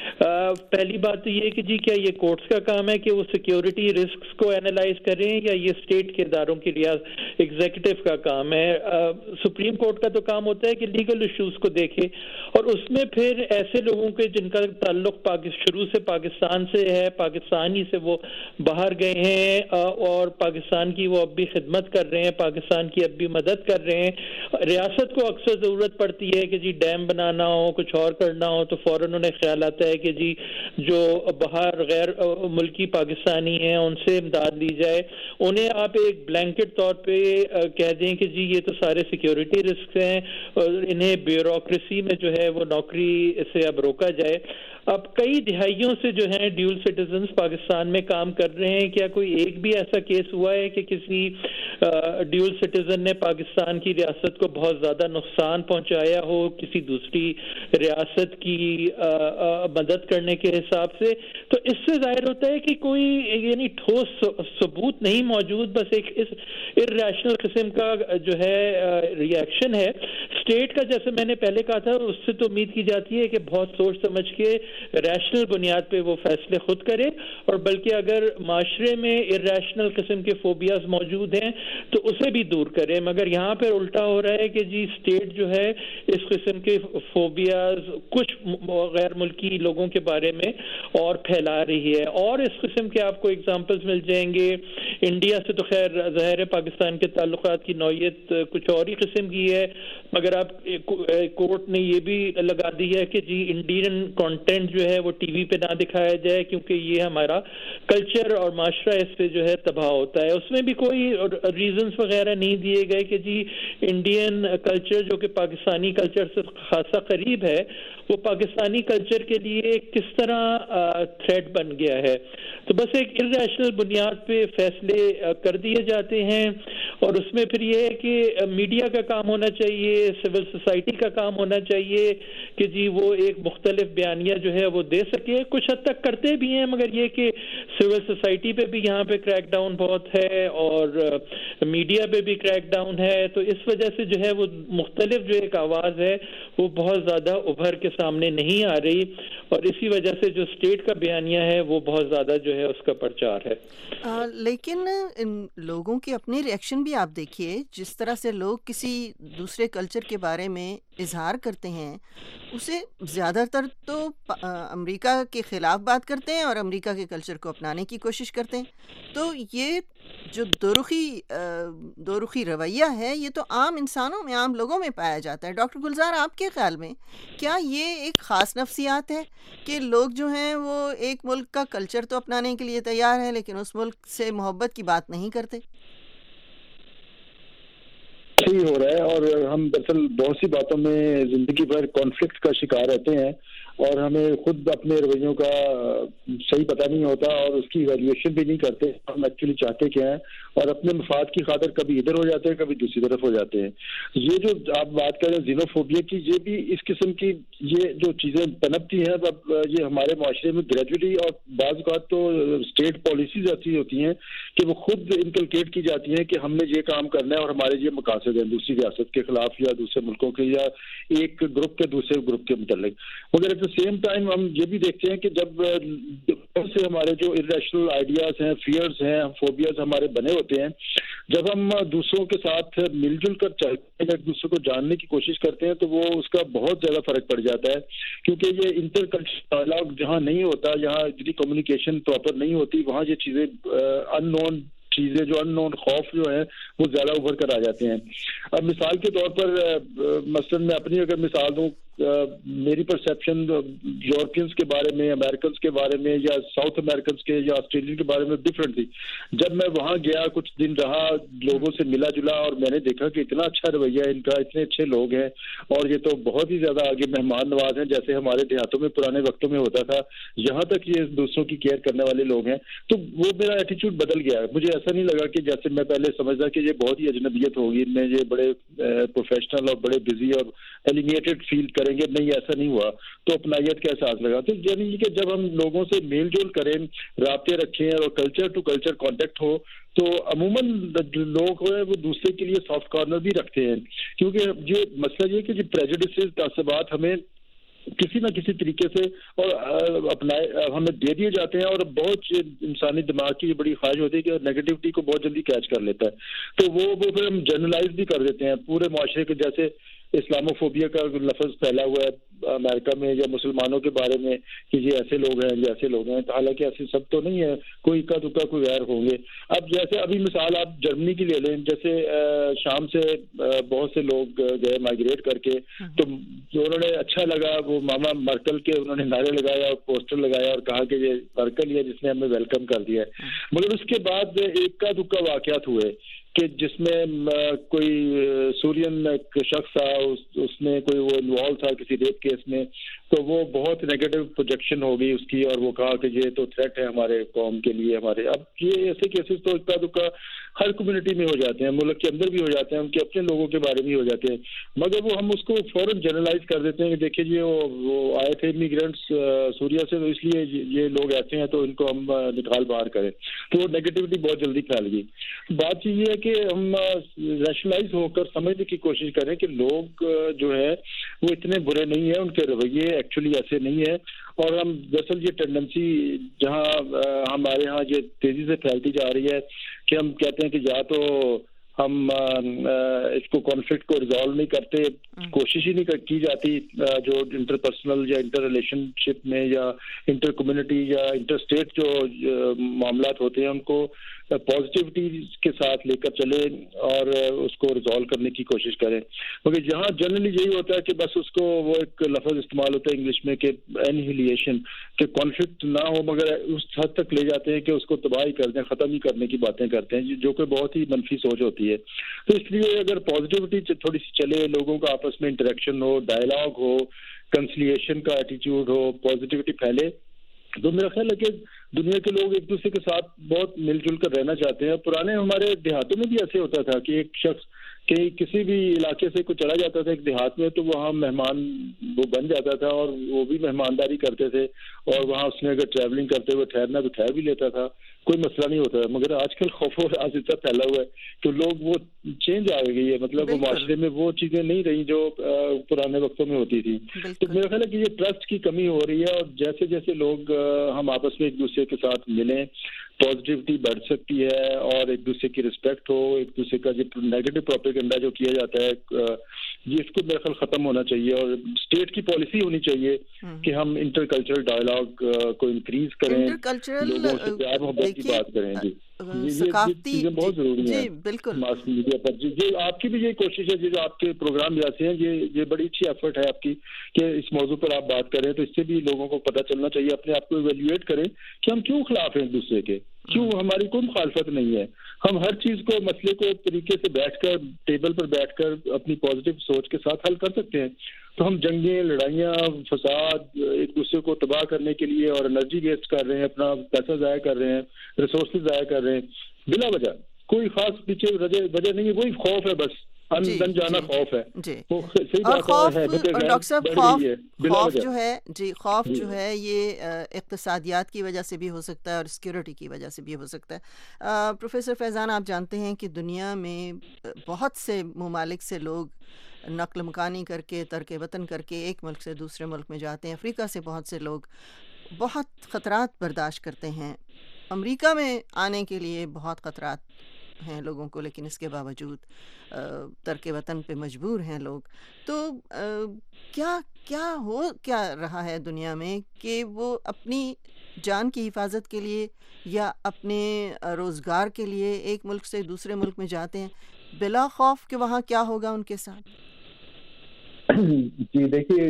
پہلی بات تو یہ کہ جی کیا یہ کورٹس کا کام ہے کہ وہ سیکیورٹی رسکس کو اینالائز کریں, یا یہ اسٹیٹ کے اداروں کی ریاست ایگزیکٹو کا کام ہے؟ سپریم کورٹ کا تو کام ہوتا ہے کہ لیگل ایشوز کو دیکھے, اور اس میں پھر ایسے لوگوں کے جن کا تعلق شروع سے پاکستان سے ہے, پاکستانی سے وہ باہر گئے ہیں اور پاکستان کی وہ اب بھی خدمت کر رہے ہیں, پاکستان کی اب بھی مدد کر رہے ہیں. ریاست کو اکثر ضرورت پڑتی ہے کہ جی ڈیم بنانا ہو, کچھ اور کرنا ہو, تو فوراً انہیں خیال آتا ہے کہ جی جو باہر غیر ملکی پاکستانی ہیں ان سے امداد لی جائے. انہیں آپ ایک بلینکٹ طور پہ کہہ دیں کہ جی یہ تو سارے سیکیورٹی رسک ہیں اور انہیں بیوروکریسی میں جو ہے وہ نوکری سے اب روکا جائے. اب کئی دہائیوں سے جو ہیں ڈیول سٹیزنز پاکستان میں کام کر رہے ہیں. کیا کوئی ایک بھی ایسا کیس ہوا ہے کہ کسی ڈیول سٹیزن نے پاکستان کی ریاست کو بہت زیادہ نقصان پہنچایا ہو کسی دوسری ریاست کی مدد کرنے کے حساب سے؟ تو اس سے ظاہر ہوتا ہے کہ کوئی یعنی ٹھوس ثبوت نہیں موجود, بس ایک اس ارریشنل قسم کا جو ہے ریئیکشن ہے. اسٹیٹ کا جیسے میں نے پہلے کہا تھا, اس سے تو امید کی جاتی ہے کہ بہت سوچ سمجھ کے ریشنل بنیاد پہ وہ فیصلے خود کرے, اور بلکہ اگر معاشرے میں ارریشنل قسم کے فوبیاز موجود ہیں تو اسے بھی دور کرے. مگر یہاں پہ الٹا ہو رہا ہے کہ جی اسٹیٹ جو ہے اس قسم کے فوبیاز کچھ غیر ملکی لوگوں کے بارے میں اور پھیلا رہی ہے. اور اس قسم کے آپ کو اگزامپلز مل جائیں گے. انڈیا سے تو خیر ظاہر ہے پاکستان کے تعلقات کی نوعیت کچھ اور ہی قسم کی ہے, مگر اب کورٹ نے یہ بھی لگا دی ہے کہ جی انڈین کانٹینٹ انڈین جو ہے وہ ٹی وی پہ نہ دکھایا جائے کیونکہ یہ ہمارا کلچر اور معاشرہ اس پہ جو ہے تباہ ہوتا ہے. اس میں بھی کوئی ریزنز وغیرہ نہیں دیے گئے کہ جی انڈین کلچر جو کہ پاکستانی کلچر سے خاصا قریب ہے وہ پاکستانی کلچر کے لیے کس طرح تھریٹ بن گیا ہے. تو بس ایک ارریشنل بنیاد پہ فیصلے کر دیے جاتے ہیں اور اس میں پھر یہ ہے کہ میڈیا کا کام ہونا چاہیے, سول سوسائٹی کا کام ہونا چاہیے کہ جی وہ ایک مختلف بیانیہ جو ہے وہ دے سکے. کچھ حد تک کرتے بھی ہیں مگر یہ کہ سول سوسائٹی پہ بھی یہاں پہ کریک ڈاؤن بہت ہے اور میڈیا پہ بھی کریک ڈاؤن ہے. تو اس وجہ سے جو ہے وہ مختلف جو ایک آواز ہے وہ بہت زیادہ ابھر کے سامنے نہیں آ رہی اور اسی وجہ سے جو اسٹیٹ کا بیانیہ ہے وہ بہت زیادہ جو ہے اس کا پرچار ہے. آ, لیکن ان لوگوں کے اپنے ریئیکشن بھی آپ دیکھیے, جس طرح سے لوگ کسی دوسرے کلچر کے بارے میں اظہار کرتے ہیں اسے زیادہ تر تو امریکہ کے خلاف بات کرتے ہیں اور امریکہ کے کلچر کو اپنانے کی کوشش کرتے ہیں. تو یہ جو دورخی دورخی رویہ ہے یہ تو عام انسانوں میں, عام لوگوں میں پایا جاتا ہے. ڈاکٹر گلزار, آپ کے خیال میں کیا یہ ایک خاص نفسیات ہے کہ لوگ جو ہیں وہ ایک ملک کا کلچر تو اپنانے کے لیے تیار ہیں لیکن اس ملک سے محبت کی بات نہیں کرتے؟ صحیح ہو رہا ہے اور ہم دراصل بہت سی باتوں میں زندگی بھر کانفلکٹ کا شکار رہتے ہیں اور ہمیں خود اپنے رویوں کا صحیح پتہ نہیں ہوتا اور اس کی ایویلویشن بھی نہیں کرتے ہم ایکچولی چاہتے کیا ہیں اور اپنے مفاد کی خاطر کبھی ادھر ہو جاتے ہیں کبھی دوسری طرف ہو جاتے ہیں. یہ جو آپ بات کر رہے ہیں زینوفوبیا کی, یہ بھی اس قسم کی یہ جو چیزیں پنپتی ہیں اب یہ ہمارے معاشرے میں گریجولی اور بعض اوقات تو اسٹیٹ پالیسیز ایسی ہوتی ہیں کہ وہ خود انکلکیٹ کی جاتی ہیں کہ ہم نے یہ کام کرنا ہے اور ہمارے یہ مقاصد ہیں دوسری ریاست کے خلاف یا دوسرے ملکوں کے یا ایک گروپ کے دوسرے گروپ کے متعلق. مگر سیم ٹائم ہم یہ بھی دیکھتے ہیں کہ جب سے ہمارے جو ارریشنل آئیڈیاز ہیں, فیئرز ہیں, فوبیاز ہمارے بنے ہوتے ہیں, جب ہم دوسروں کے ساتھ مل جل کر چلتے ہیں, ایک دوسرے کو جاننے کی کوشش کرتے ہیں تو وہ اس کا بہت زیادہ فرق پڑ جاتا ہے کیونکہ یہ انٹر کلچرل ڈائلاگ جہاں نہیں ہوتا, جہاں جتنی کمیونیکیشن پراپر نہیں ہوتی, وہاں یہ چیزیں ان نون چیزیں جو ان نون خوف جو ہیں وہ زیادہ ابھر کر آ جاتے ہیں. اب مثال کے طور پر مثلاً میں اپنی اگر مثال دوں, میری پرسیپشن یورپینس کے بارے میں, امریکنس کے بارے میں یا ساؤتھ امریکنس کے یا آسٹریلین کے بارے میں ڈفرینٹ تھی. جب میں وہاں گیا کچھ دن رہا, لوگوں سے ملا جلا اور میں نے دیکھا کہ اتنا اچھا رویہ ہے ان کا, اتنے اچھے لوگ ہیں اور یہ تو بہت ہی زیادہ آگے مہمان نواز ہیں جیسے ہمارے دیہاتوں میں پرانے وقتوں میں ہوتا تھا, یہاں تک یہ دوسروں کی کیئر کرنے والے لوگ ہیں. تو وہ میرا ایٹیچیوڈ بدل گیا. مجھے ایسا نہیں لگا کہ جیسے میں پہلے سمجھتا کہ یہ بہت ہی اجنبیت ہوگی, ان میں یہ بڑے پروفیشنل اور بڑے بزی اور ایلیمیٹڈ فیل کریں گے. نہیں, ایسا نہیں ہوا. تو اپنائیت کا احساس لگا. تو یعنی کہ جب ہم لوگوں سے میل جول کریں, رابطے رکھیں اور کلچر ٹو کلچر کانٹیکٹ ہو تو عموماً لوگ ہیں وہ دوسرے کے لیے سافٹ کارنر بھی رکھتے ہیں کیونکہ یہ مسئلہ یہ کہ جو پریجوڈسز تعصبات ہمیں کسی نہ کسی طریقے سے اور اپنائے ہمیں دے دیے جاتے ہیں اور بہت انسانی دماغ کی بڑی خواہش ہوتی ہے کہ نیگیٹیوٹی کو بہت جلدی کیچ کر لیتا ہے. تو وہ وہ پھر ہم جرنلائز بھی کر دیتے ہیں پورے معاشرے کے. جیسے اسلاموفوبیا کا لفظ پھیلا ہوا ہے امریکہ میں یا مسلمانوں کے بارے میں کہ یہ ایسے لوگ ہیں, یہ ایسے لوگ ہیں. حالانکہ ایسے سب تو نہیں ہے, کوئی اکا دکا کوئی غیر ہوں گے. اب جیسے ابھی مثال آپ جرمنی کی لے لیں, جیسے شام سے بہت سے لوگ گئے مائگریٹ کر کے, تو انہوں نے اچھا لگا وہ ماما مرکل کے انہوں نے نعرے لگایا اور پوسٹر لگایا اور کہا کہ یہ مرکل ہی ہے جس نے ہمیں ویلکم کر دیا ہے. مگر اس کے بعد ایک کا دکا واقعات ہوئے کہ جس میں کوئی سورین ایک شخص تھا, اس نے کوئی وہ انوالو تھا کسی ریپ کیس میں, تو وہ بہت نیگیٹو پروجیکشن ہو گئی اس کی اور وہ کہا کہ یہ تو تھریٹ ہے ہمارے قوم کے لیے ہمارے. اب یہ ایسے کیسز تو اکا دکا ہر کمیونٹی میں ہو جاتے ہیں, ملک کے اندر بھی ہو جاتے ہیں, ان کے اپنے لوگوں کے بارے میں ہو جاتے ہیں. مگر وہ ہم اس کو فوراً جنرلائز کر دیتے ہیں کہ دیکھیے جی وہ آئے تھے امیگرینٹس سوریا سے, تو اس لیے یہ لوگ ایسے ہیں تو ان کو ہم نکال باہر کریں. تو وہ نیگیٹیوٹی بہت جلدی پھیل گئی. بات یہ ہے کہ ہم ریشنلائز ہو کر سمجھنے کی کوشش کریں کہ لوگ جو ہے وہ اتنے برے نہیں ہیں, ان کے رویے ایکچولی ایسے نہیں ہیں. اور ہم دراصل یہ ٹینڈنسی جہاں ہمارے ہاں یہ تیزی سے پھیلتی جا رہی ہے کہ ہم کہتے ہیں کہ یا تو ہم اس کو کانفلکٹ کو ریزالو نہیں کرتے, کوشش ہی نہیں کی جاتی جو انٹر پرسنل یا انٹر ریلیشن شپ میں یا انٹر کمیونٹی یا انٹر اسٹیٹ جو معاملات ہوتے ہیں ان کو پازیٹیوٹی کے ساتھ لے کر چلے اور اس کو ریزالو کرنے کی کوشش کریں. مگر یہاں جنرلی یہی ہوتا ہے کہ بس اس کو وہ ایک لفظ استعمال ہوتا ہے انگلش میں کہ اینہیلیشن, کہ کانفلکٹ نہ ہو مگر اس حد تک لے جاتے ہیں کہ اس کو تباہی کر دیں, ختم ہی کرنے کی باتیں کرتے ہیں, جو کہ بہت ہی منفی سوچ ہوتی ہے. تو اس لیے اگر پازیٹیوٹی تھوڑی سی چلے, لوگوں کا آپس میں انٹریکشن ہو, ڈائلاگ ہو, کنسلیشن کا ایٹیٹیوڈ ہو, پازیٹیوٹی پھیلے, تو میرا خیال ہے کہ دنیا کے لوگ ایک دوسرے کے ساتھ بہت مل جل کر رہنا چاہتے ہیں. پرانے ہمارے دیہاتوں میں بھی ایسے ہوتا تھا کہ ایک شخص کہ کسی بھی علاقے سے کوئی چلا جاتا تھا ایک دیہات میں, تو وہاں مہمان وہ بن جاتا تھا اور وہ بھی مہمانداری کرتے تھے, اور وہاں اس نے اگر ٹریولنگ کرتے ہوئے ٹھہرنا تو ٹھہر بھی لیتا تھا, کوئی مسئلہ نہیں ہوتا. مگر آج کل خوف و راز اتنا پھیلا ہوا ہے کہ لوگ وہ چینج آ گئی ہے, مطلب وہ معاشرے میں وہ چیزیں نہیں رہی جو پرانے وقتوں میں ہوتی تھی. تو میرا خیال ہے کہ یہ ٹرسٹ کی کمی ہو رہی ہے, اور جیسے جیسے لوگ ہم آپس میں ایک دوسرے کے ساتھ ملیں, پازیٹیوٹی بڑھ سکتی ہے, اور ایک دوسرے کی رسپیکٹ ہو, ایک دوسرے کا جو نیگیٹو پروپیگنڈا جو کیا جاتا ہے یہ اس کو میرا خیال ختم ہونا چاہیے. اور اسٹیٹ کی پالیسی ہونی چاہیے کہ ہم انٹر کلچرل ڈائلاگ کو انکریز کریں, لوگوں سے پیار محبت کی بات کریں. جی ثقافتی بہت ضروری ہے بالکل ماس میڈیا پر. جی جی آپ کی بھی یہ کوشش ہے, جو آپ کے پروگرام جیسے ہیں, یہ یہ بڑی اچھی ایفرٹ ہے آپ کی کہ اس موضوع پر آپ بات کریں, تو اس سے بھی لوگوں کو پتہ چلنا چاہیے, اپنے آپ کو ایویلویٹ کریں کہ ہم کیوں خلاف ہیں ایک دوسرے کے, کیوں ہماری کوئی مخالفت نہیں ہے. ہم ہر چیز کو مسئلے کو ایک طریقے سے بیٹھ کر ٹیبل پر بیٹھ کر اپنی پازیٹیو سوچ کے ساتھ حل کر سکتے ہیں. تو ہم جنگیں, لڑائیاں, فساد, ایک دوسرے کو تباہ کرنے کے لیے اور انرجی ویسٹ کر رہے ہیں, اپنا پیسہ ضائع کر رہے ہیں, ریسورسز ضائع کر رہے ہیں بلا وجہ, کوئی خاص پیچھے وجہ نہیں ہے, وہی خوف ہے, بس ان جانا خوف ہے. اور خوف ڈاکٹر صاحب خوف خوف جو ہے جی خوف جو ہے یہ اقتصادیات کی وجہ سے بھی ہو سکتا ہے اور سیکیورٹی کی وجہ سے بھی ہو سکتا ہے. پروفیسر فیضان, آپ جانتے ہیں کہ دنیا میں بہت سے ممالک سے لوگ نقل مکانی کر کے, ترک وطن کر کے ایک ملک سے دوسرے ملک میں جاتے ہیں. افریقہ سے بہت سے لوگ بہت خطرات برداشت کرتے ہیں. امریکہ میں آنے کے لیے بہت خطرات ہیں لوگوں کو, لیکن اس کے باوجود ترک وطن پہ مجبور ہیں لوگ. تو کیا کیا ہو کیا رہا ہے دنیا میں کہ وہ اپنی جان کی حفاظت کے لیے یا اپنے روزگار کے لیے ایک ملک سے دوسرے ملک میں جاتے ہیں بلا خوف کہ وہاں کیا ہوگا ان کے ساتھ؟ جی دیکھیے,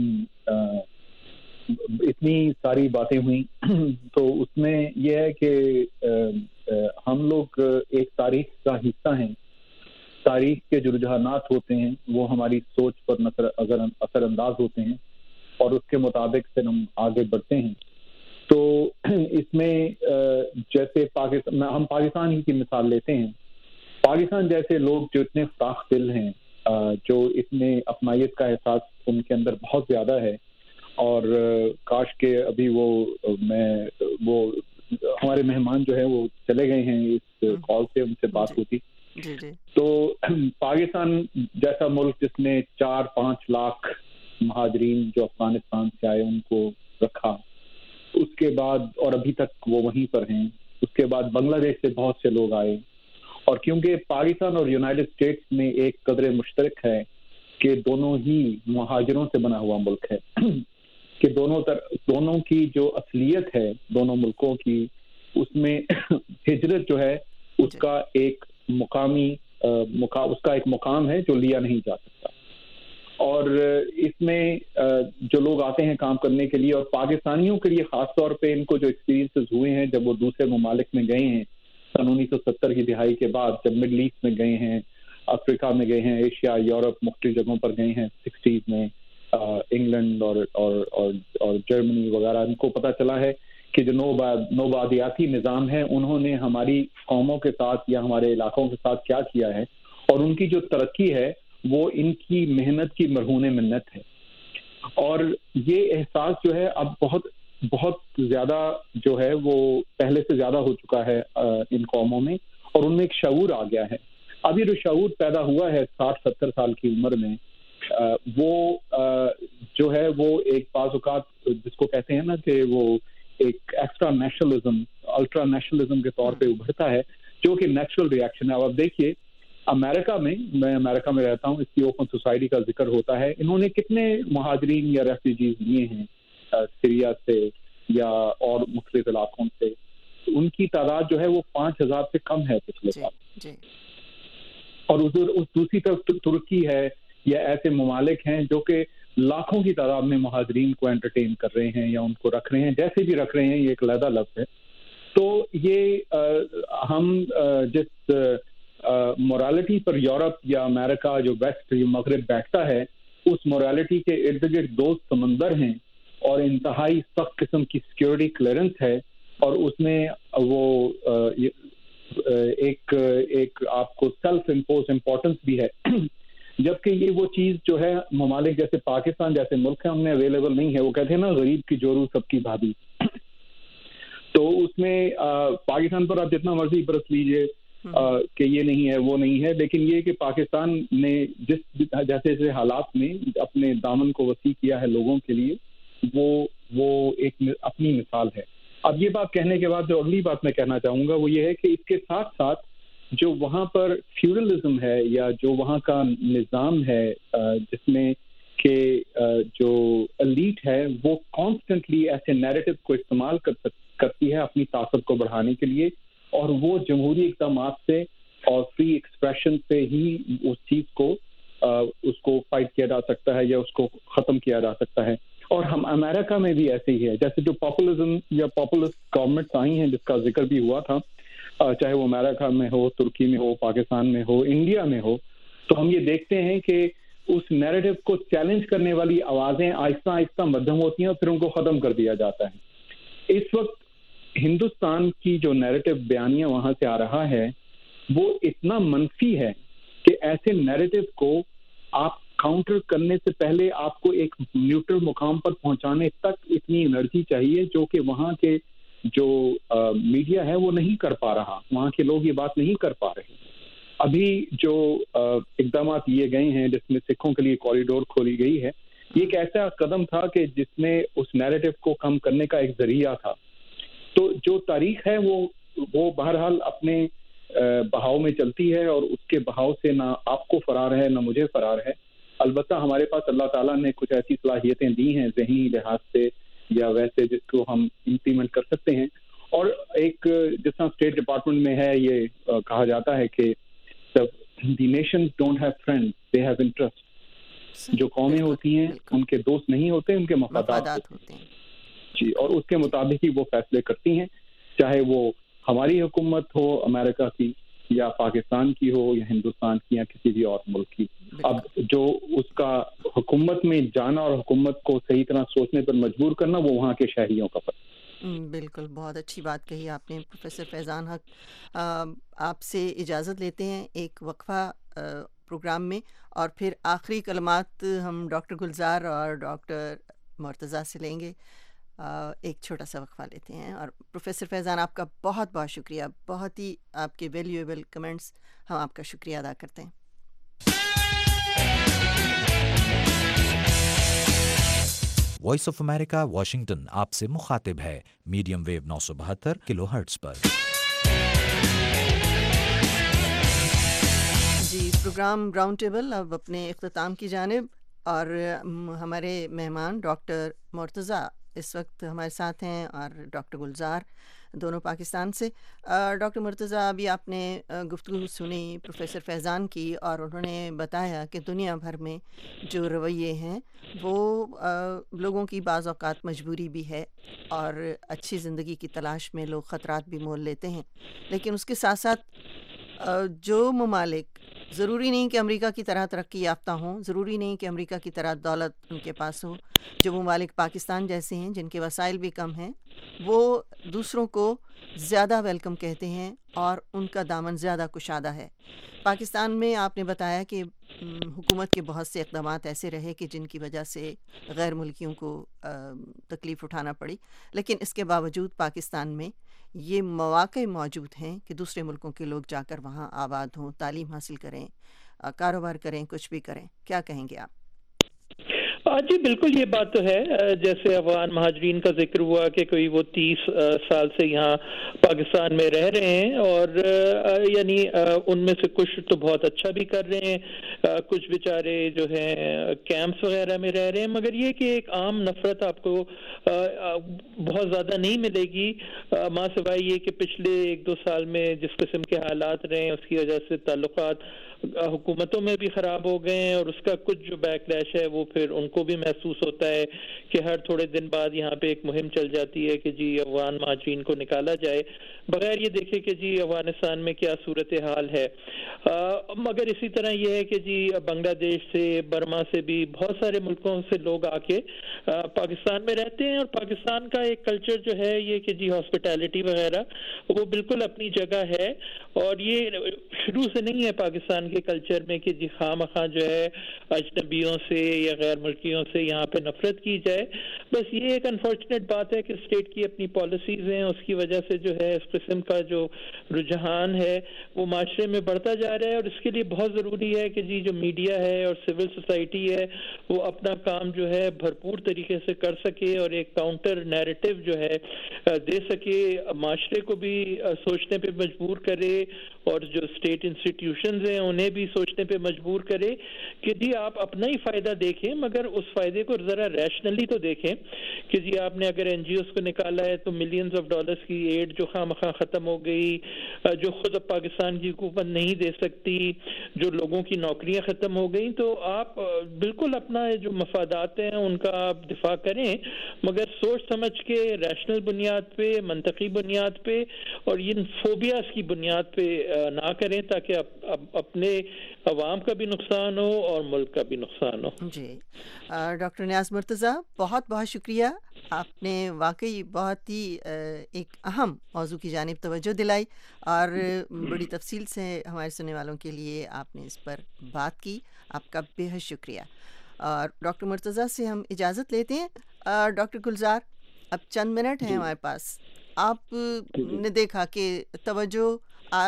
اتنی ساری باتیں ہوئیں تو اس میں یہ ہے کہ ہم لوگ ایک تاریخ کا حصہ ہیں. تاریخ کے جو رجحانات ہوتے ہیں وہ ہماری سوچ پر اثر انداز ہوتے ہیں اور اس کے مطابق سے ہم آگے بڑھتے ہیں. تو اس میں جیسے پاکستان, ہم پاکستان ہی کی مثال لیتے ہیں. پاکستان جیسے لوگ جو اتنے فراخ دل ہیں, جو اتنے اپنائیت کا احساس ان کے اندر بہت زیادہ ہے, اور کاش کہ ابھی وہ میں وہ ہمارے مہمان جو ہے وہ چلے گئے ہیں اس کال سے, ان سے بات ہوتی. تو پاکستان جیسا ملک جس نے چار پانچ لاکھ مہاجرین جو افغانستان سے آئے ان کو رکھا, اس کے بعد اور ابھی تک وہ وہیں پر ہیں. اس کے بعد بنگلہ دیش سے بہت سے لوگ آئے, اور کیونکہ پاکستان اور یونائٹڈ اسٹیٹس میں ایک قدر مشترک ہے کہ دونوں ہی مہاجروں سے بنا ہوا ملک ہے, کہ دونوں تر دونوں کی جو اصلیت ہے دونوں ملکوں کی, اس میں ہجرت جو ہے اس کا ایک مقامی اس کا ایک مقام ہے جو لیا نہیں جا سکتا. اور اس میں جو لوگ آتے ہیں کام کرنے کے لیے, اور پاکستانیوں کے لیے خاص طور پہ ان کو جو ایکسپیرینسز ہوئے ہیں جب وہ دوسرے ممالک میں گئے ہیں سن انیس سو ستر کی دہائی کے بعد, جب مڈل ایسٹ میں گئے ہیں, افریقہ میں گئے ہیں, ایشیا, یورپ, مختلف جگہوں پر گئے ہیں سکسٹیز میں, انگلینڈ اور اور اور اور جرمنی وغیرہ, ان کو پتہ چلا ہے کہ جو نوبادیاتی نظام ہے انہوں نے ہماری قوموں کے ساتھ یا ہمارے علاقوں کے ساتھ کیا کیا ہے, اور ان کی جو ترقی ہے وہ ان کی محنت کی مرہون منت ہے. اور یہ احساس جو ہے اب بہت بہت زیادہ جو ہے وہ پہلے سے زیادہ ہو چکا ہے ان قوموں میں, اور ان میں ایک شعور آ گیا ہے. اب یہ جو شعور پیدا ہوا ہے ساٹھ ستر سال کی عمر میں, وہ جو ہے وہ ایک بعض اوقات جس کو کہتے ہیں نا کہ وہ ایک ایکسٹرا نیشنلزم, الٹرا نیشنلزم کے طور پہ ابھرتا ہے, جو کہ نیچرل ریئیکشن ہے. اب دیکھیے امریکہ میں میں امریکہ میں رہتا ہوں, اس کی اوپن سوسائٹی کا ذکر ہوتا ہے. انہوں نے کتنے مہاجرین یا ریفیوجیز لیے ہیں سیریا سے یا اور مختلف علاقوں سے. ان کی تعداد جو ہے وہ پانچ ہزار سے کم ہے پچھلے سال. اور ادھر دوسری طرف ترکی ہے یا ایسے ممالک ہیں جو کہ لاکھوں کی تعداد میں مہاجرین کو انٹرٹین کر رہے ہیں یا ان کو رکھ رہے ہیں, جیسے بھی رکھ رہے ہیں, یہ ایک علیحدہ لفظ ہے. تو یہ ہم جس مورالٹی پر یورپ یا امریکہ جو ویسٹ یا مغرب بیٹھتا ہے, اس مورالٹی کے ارد گرد دو سمندر ہیں اور انتہائی سخت قسم کی سیکورٹی کلیئرنس ہے, اور اس میں وہ ایک ایک آپ کو سیلف امپوز امپورٹنس بھی ہے. جبکہ یہ وہ چیز جو ہے ممالک جیسے پاکستان جیسے ملک ہے ہم نے اویلیبل نہیں ہے. وہ کہتے ہیں نا غریب کی جورو سب کی بھابھی. تو اس میں پاکستان پر آپ جتنا مرضی برس لیجئے کہ یہ نہیں ہے وہ نہیں ہے, لیکن یہ کہ پاکستان نے جس جیسے جیسے حالات میں اپنے دامن کو وسیع کیا ہے لوگوں کے لیے, وہ وہ ایک اپنی مثال ہے. اب یہ بات کہنے کے بعد جو اگلی بات میں کہنا چاہوں گا وہ یہ ہے کہ اس کے ساتھ ساتھ جو وہاں پر فیوڈلزم ہے یا جو وہاں کا نظام ہے جس میں کہ جو ایلیٹ ہے وہ کانسٹنٹلی ایسے نیریٹو کو استعمال کر کرتی ہے اپنی طاقت کو بڑھانے کے لیے, اور وہ جمہوری اقدامات سے اور فری ایکسپریشن سے ہی اس چیز کو اس کو فائٹ کیا جا سکتا ہے یا اس کو ختم کیا جا سکتا ہے. اور ہم امریکہ میں بھی ایسے ہی ہے, جیسے جو پاپولزم یا پاپولسٹ گورنمنٹس آئی ہیں جس کا ذکر بھی ہوا تھا, چاہے وہ امریکہ میں ہو, ترکی میں ہو, پاکستان میں ہو, انڈیا میں ہو, تو ہم یہ دیکھتے ہیں کہ اس نیریٹو کو چیلنج کرنے والی آوازیں آہستہ آہستہ مدھم ہوتی ہیں اور پھر ان کو ختم کر دیا جاتا ہے. اس وقت ہندوستان کی جو نیریٹو بیانیہ وہاں سے آ رہا ہے وہ اتنا منفی ہے کہ ایسے نیریٹو کو آپ کاؤنٹر کرنے سے پہلے آپ کو ایک نیوٹرل مقام پر پہنچانے تک اتنی انرجی چاہیے جو کہ وہاں کے جو میڈیا ہے وہ نہیں کر پا رہا, وہاں کے لوگ یہ بات نہیں کر پا رہے. ابھی جو اقدامات لیے گئے ہیں جس میں سکھوں کے لیے کوریڈور کھولی گئی ہے, یہ ایک ایسا قدم تھا کہ جس میں اس نیریٹو کو کم کرنے کا ایک ذریعہ تھا. تو جو تاریخ ہے وہ وہ بہرحال اپنے بہاؤ میں چلتی ہے, اور اس کے بہاؤ سے نہ آپ کو فرار ہے نہ مجھے فرار ہے. البتہ ہمارے پاس اللہ تعالیٰ نے کچھ ایسی صلاحیتیں دی ہیں ذہنی لحاظ سے یا ویسے جس کو ہم امپلیمنٹ کر سکتے ہیں. اور ایک جس طرح اسٹیٹ ڈپارٹمنٹ میں ہے یہ کہا جاتا ہے کہ the nations don't have friends they have interest. جو قومیں ہوتی ہیں ان کے دوست نہیں ہوتے, ان کے مفادات ہوتے ہیں. جی, اور اس کے مطابق ہی وہ فیصلے کرتی ہیں, چاہے وہ ہماری حکومت ہو امریکہ کی یا پاکستان کی ہو یا ہندوستان کی یا کسی بھی اور ملک کی. اب جو اس کا حکومت میں جانا اور حکومت کو صحیح طرح سوچنے پر مجبور کرنا وہ وہاں کے شہریوں کا فرق. بالکل, بہت اچھی بات کہی آپ نے پروفیسر فیضان حق. آپ سے اجازت لیتے ہیں ایک وقفہ پروگرام میں, اور پھر آخری کلمات ہم ڈاکٹر گلزار اور ڈاکٹر مرتضیٰ سے لیں گے. ایک چھوٹا سا وقفہ لیتے ہیں. اور پروفیسر فیضان آپ کا بہت بہت شکریہ, بہت ہی آپ کے ویلیویبل کمنٹس, ہم آپ کا شکریہ ادا کرتے ہیں. وائس آف امریکہ واشنگٹن آپ سے مخاطب ہے میڈیم ویو نو سو بہتر کلو ہرٹز پر. جی, پروگرام راؤنڈ ٹیبل اب اپنے اختتام کی جانب, اور ہمارے مہمان ڈاکٹر مرتضیٰ اس وقت ہمارے ساتھ ہیں اور ڈاکٹر گلزار, دونوں پاکستان سے. ڈاکٹر مرتضیٰ, ابھی آپ نے گفتگو سنی پروفیسر فیضان کی, اور انہوں نے بتایا کہ دنیا بھر میں جو رویے ہیں وہ لوگوں کی بعض اوقات مجبوری بھی ہے, اور اچھی زندگی کی تلاش میں لوگ خطرات بھی مول لیتے ہیں. لیکن اس کے ساتھ ساتھ جو ممالک, ضروری نہیں کہ امریکہ کی طرح ترقی یافتہ ہوں, ضروری نہیں کہ امریکہ کی طرح دولت ان کے پاس ہو, جو ممالک پاکستان جیسے ہیں جن کے وسائل بھی کم ہیں, وہ دوسروں کو زیادہ ویلکم کہتے ہیں اور ان کا دامن زیادہ کشادہ ہے. پاکستان میں آپ نے بتایا کہ حکومت کے بہت سے اقدامات ایسے رہے کہ جن کی وجہ سے غیر ملکیوں کو تکلیف اٹھانا پڑی, لیکن اس کے باوجود پاکستان میں یہ مواقع موجود ہیں کہ دوسرے ملکوں کے لوگ جا کر وہاں آباد ہوں, تعلیم حاصل کریں, کاروبار کریں, کچھ بھی کریں. کیا کہیں گے آپ؟ جی بالکل یہ بات تو ہے. جیسے افغان مہاجرین کا ذکر ہوا کہ کوئی وہ تیس سال سے یہاں پاکستان میں رہ رہے ہیں اور یعنی ان میں سے کچھ تو بہت اچھا بھی کر رہے ہیں, کچھ بیچارے جو ہیں کیمپس وغیرہ میں رہ رہے ہیں, مگر یہ کہ ایک عام نفرت آپ کو بہت زیادہ نہیں ملے گی ماں سوائے یہ کہ پچھلے ایک دو سال میں جس قسم کے حالات رہے ہیں اس کی وجہ سے تعلقات حکومتوں میں بھی خراب ہو گئے ہیں, اور اس کا کچھ جو بیک لیش ہے وہ پھر ان کو بھی محسوس ہوتا ہے کہ ہر تھوڑے دن بعد یہاں پہ ایک مہم چل جاتی ہے کہ جی افغان مہاجرین کو نکالا جائے بغیر یہ دیکھے کہ جی افغانستان میں کیا صورتحال ہے. مگر اسی طرح یہ ہے کہ جی بنگلہ دیش سے, برما سے بھی بہت سارے ملکوں سے لوگ آ کے پاکستان میں رہتے ہیں, اور پاکستان کا ایک کلچر جو ہے یہ کہ جی ہاسپٹیلٹی وغیرہ وہ بالکل اپنی جگہ ہے, اور یہ شروع سے نہیں ہے پاکستان کے کلچر میں کہ جی خواہ مخواہ جو ہے اجنبیوں سے یا غیر ملکیوں سے یہاں پہ نفرت کی جائے. بس یہ ایک انفارچونیٹ بات ہے کہ اسٹیٹ کی اپنی پالیسیز ہیں, اس کی وجہ سے جو ہے اس قسم کا جو رجحان ہے وہ معاشرے میں بڑھتا جا رہا ہے, اور اس کے لیے بہت ضروری ہے کہ جی جو میڈیا ہے اور سول سوسائٹی ہے وہ اپنا کام جو ہے بھرپور طریقے سے کر سکے اور ایک کاؤنٹر نیریٹو جو ہے دے سکے, معاشرے کو بھی سوچنے پہ مجبور کرے اور جو اسٹیٹ انسٹیٹیوشنز ہیں انہیں بھی سوچنے پہ مجبور کرے کہ جی آپ اپنا ہی فائدہ دیکھیں مگر اس فائدے کو ذرا ریشنلی تو دیکھیں کہ جی آپ نے اگر این جی اوز کو نکالا ہے تو ملینز آف ڈالرز کی ایڈ جو خواہ مخواہ ختم ہو گئی, جو خود اب پاکستان کی حکومت نہیں دے سکتی, جو لوگوں کی نوکریاں ختم ہو گئیں, تو آپ بالکل اپنا جو مفادات ہیں ان کا آپ دفاع کریں مگر سوچ سمجھ کے ریشنل بنیاد پہ, منطقی بنیاد پہ اور ان فوبیاز کی بنیاد پہ نہ کریں تاکہ اپنے عوام کا بھی نقصان ہو اور ملک کا بھی نقصان ہو. جی ڈاکٹر نیاز مرتضیٰ بہت بہت شکریہ, آپ نے واقعی بہت ہی ایک اہم موضوع کی جانب توجہ دلائی اور بڑی تفصیل سے ہمارے سننے والوں کے لیے آپ نے اس پر بات کی, آپ کا بے حد شکریہ. اور ڈاکٹر مرتضیٰ سے ہم اجازت لیتے ہیں. ڈاکٹر گلزار اب چند منٹ ہیں ہمارے پاس, آپ نے دیکھا کہ توجہ آ,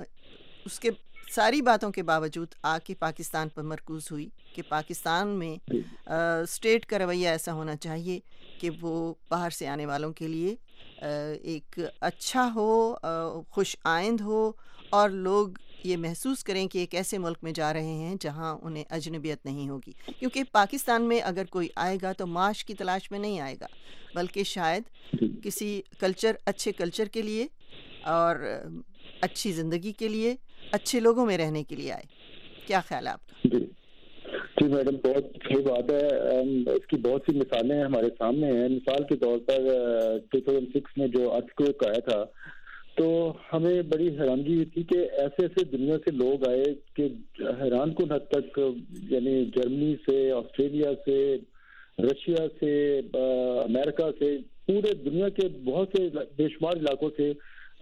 اس کے ساری باتوں کے باوجود آ کے پاکستان پر مرکوز ہوئی کہ پاکستان میں اسٹیٹ کا رویہ ایسا ہونا چاہیے کہ وہ باہر سے آنے والوں کے لیے ایک اچھا ہو, خوش آئند ہو, اور لوگ یہ محسوس کریں کہ ایک ایسے ملک میں جا رہے ہیں جہاں انہیں اجنبیت نہیں ہوگی. کیونکہ پاکستان میں اگر کوئی آئے گا تو معاش کی تلاش میں نہیں آئے گا, بلکہ شاید کسی کلچر اچھے کلچر کے لیے اور اچھی زندگی کے لیے, اچھے لوگوں میں رہنے کے لیے آئے. کیا خیال ہے آپ کا؟ جی جی میڈم بہت صحیح بات ہے. اس کی بہت سی مثالیں ہمارے سامنے ہیں. مثال کے طور پر دو ہزار چھ میں جو ارتھ کویک آیا تھا تو ہمیں بڑی حیرانگی ہوئی تھی کہ ایسے ایسے دنیا سے لوگ آئے کہ حیران کن حد تک, یعنی جرمنی سے, آسٹریلیا سے, رشیا سے, امریکہ سے, پورے دنیا کے بہت سے بے شمار علاقوں سے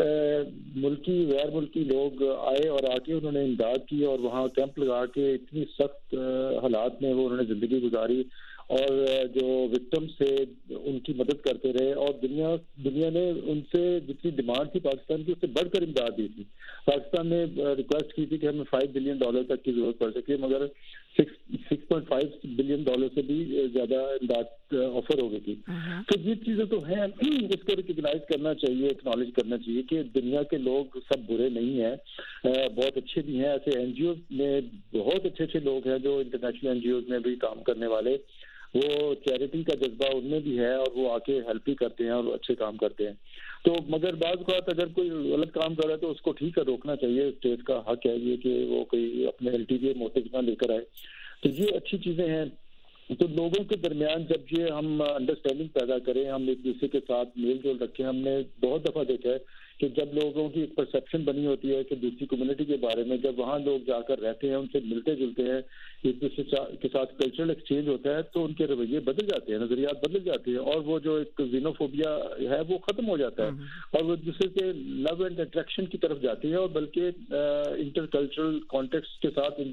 ملکی غیر ملکی لوگ آئے اور آ کے انہوں نے امداد کی اور وہاں کیمپ لگا کے اتنی سخت حالات میں وہ انہوں نے زندگی گزاری اور جو وکٹمز تھے ان کی مدد کرتے رہے. اور دنیا دنیا نے ان سے جتنی ڈیمانڈ تھی پاکستان کی اس سے بڑھ کر امداد دی تھی. پاکستان نے ریکویسٹ کی تھی کہ ہمیں فائیو بلین ڈالر تک کی ضرورت پڑ سکتی ہے, مگر six six point five billion dollar سے بھی زیادہ امداد آفر ہو گئی تھی. تو یہ چیزیں تو ہیں, اس کو ریکگنائز کرنا چاہیے, اکنالج کرنا چاہیے کہ دنیا کے لوگ سب برے نہیں ہیں, بہت اچھے بھی ہیں. ایسے این جی اوز میں بہت اچھے اچھے لوگ ہیں جو انٹرنیشنل این جی اوز میں بھی کام کرنے والے, وہ چیریٹی کا جذبہ ان میں بھی ہے اور وہ آ کے ہیلپ بھی کرتے ہیں اور اچھے کام کرتے ہیں. تو مگر بعض اوقات اگر کوئی غلط کام کر رہا ہے تو اس کو ٹھیک ہے روکنا چاہیے. اسٹیٹ کا حق ہے یہ کہ وہ کوئی اپنے الٹیریئر موٹیو نہ لے کر آئے. تو یہ اچھی چیزیں ہیں. تو لوگوں کے درمیان جب یہ ہم انڈرسٹینڈنگ پیدا کریں, ہم ایک دوسرے کے ساتھ میل جول رکھیں. ہم نے بہت دفعہ دیکھا ہے کہ جب لوگوں کی ایک پرسیپشن بنی ہوتی ہے کہ دوسری کمیونٹی کے بارے میں, جب وہاں لوگ جا کر رہتے ہیں, ان سے ملتے جلتے ہیں, ایک دوسرے کے ساتھ کلچرل ایکسچینج ہوتا ہے, تو ان کے رویے بدل جاتے ہیں, نظریات بدل جاتے ہیں, اور وہ جو ایک زینوفوبیا ہے وہ ختم ہو جاتا ہے, اور وہ دوسرے سے لو اینڈ اٹریکشن کی طرف جاتے ہیں, اور بلکہ انٹر کلچرل کانٹیکسٹ کے ساتھ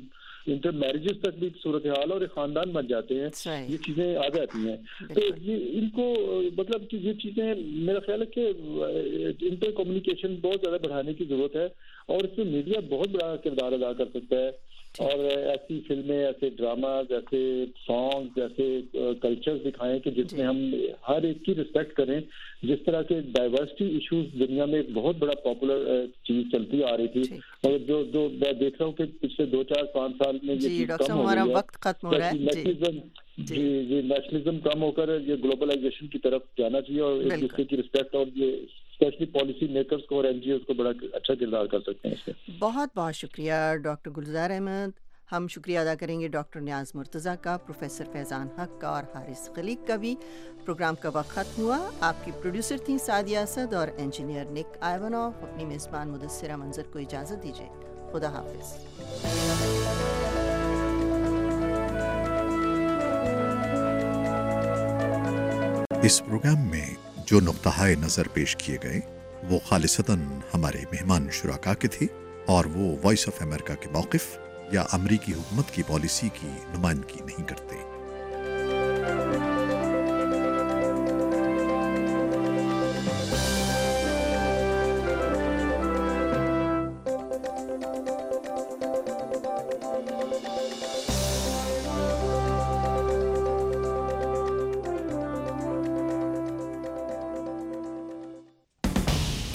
انٹر میرجز تک بھی صورتحال اور ایک خاندان بن جاتے ہیں, یہ چیزیں آ جاتی ہیں. تو یہ ان کو مطلب کہ یہ چیزیں میرا خیال ہے کہ انٹر کمیونیکیشن بہت زیادہ بڑھانے کی ضرورت ہے, اور اس میں میڈیا بہت بڑا کردار ادا کر سکتا ہے. اور ایسی فلمیں, ایسے ڈراماز, ایسے سانگز, ایسے کلچرز دکھائیں کہ جس میں ہم ہر ایک کی رسپیکٹ کریں. جس طرح کے ڈائیورسٹی ایشوز دنیا میں ایک بہت بڑا پاپولر چیز چلتی آ رہی تھی, اور جو جو میں دیکھ رہا ہوں کہ پچھلے دو چار پانچ سال میں یہ چیز کم ہو رہی ہے. نیشنلزم جی جی نیشنلزم کم ہو کر یہ گلوبلائزیشن کی طرف جانا چاہیے, اور ایک دوسرے کی رسپیکٹ, اور یہ اسپیشلی پالیسی میکرز کو اور این جی اوز کو بڑا اچھا کردار کر سکتے ہیں اس سے. بہت بہت شکریہ ڈاکٹر گلزار احمد. ہم شکریہ ادا کریں گے ڈاکٹر نیاز مرتضیٰ کا, پروفیسر فیضان حق کا, اور حارث خلیق کا بھی. پروگرام کا وقت ختم ہوا. آپ کی پروڈیوسر تھیں سعدیہ اسد اور انجینئر نک آئیونوف. اپنی میزبان مدثرہ منظر کو اجازت دیجیے. خدا حافظ. اس پروگرام میں جو نقطہ نظر پیش کیے گئے وہ خالصتاً ہمارے مہمان شرکا کے تھے, اور وہ وائس آف امریکہ کے موقف یا امریکی حکومت کی پالیسی کی نمائندگی نہیں کرتے.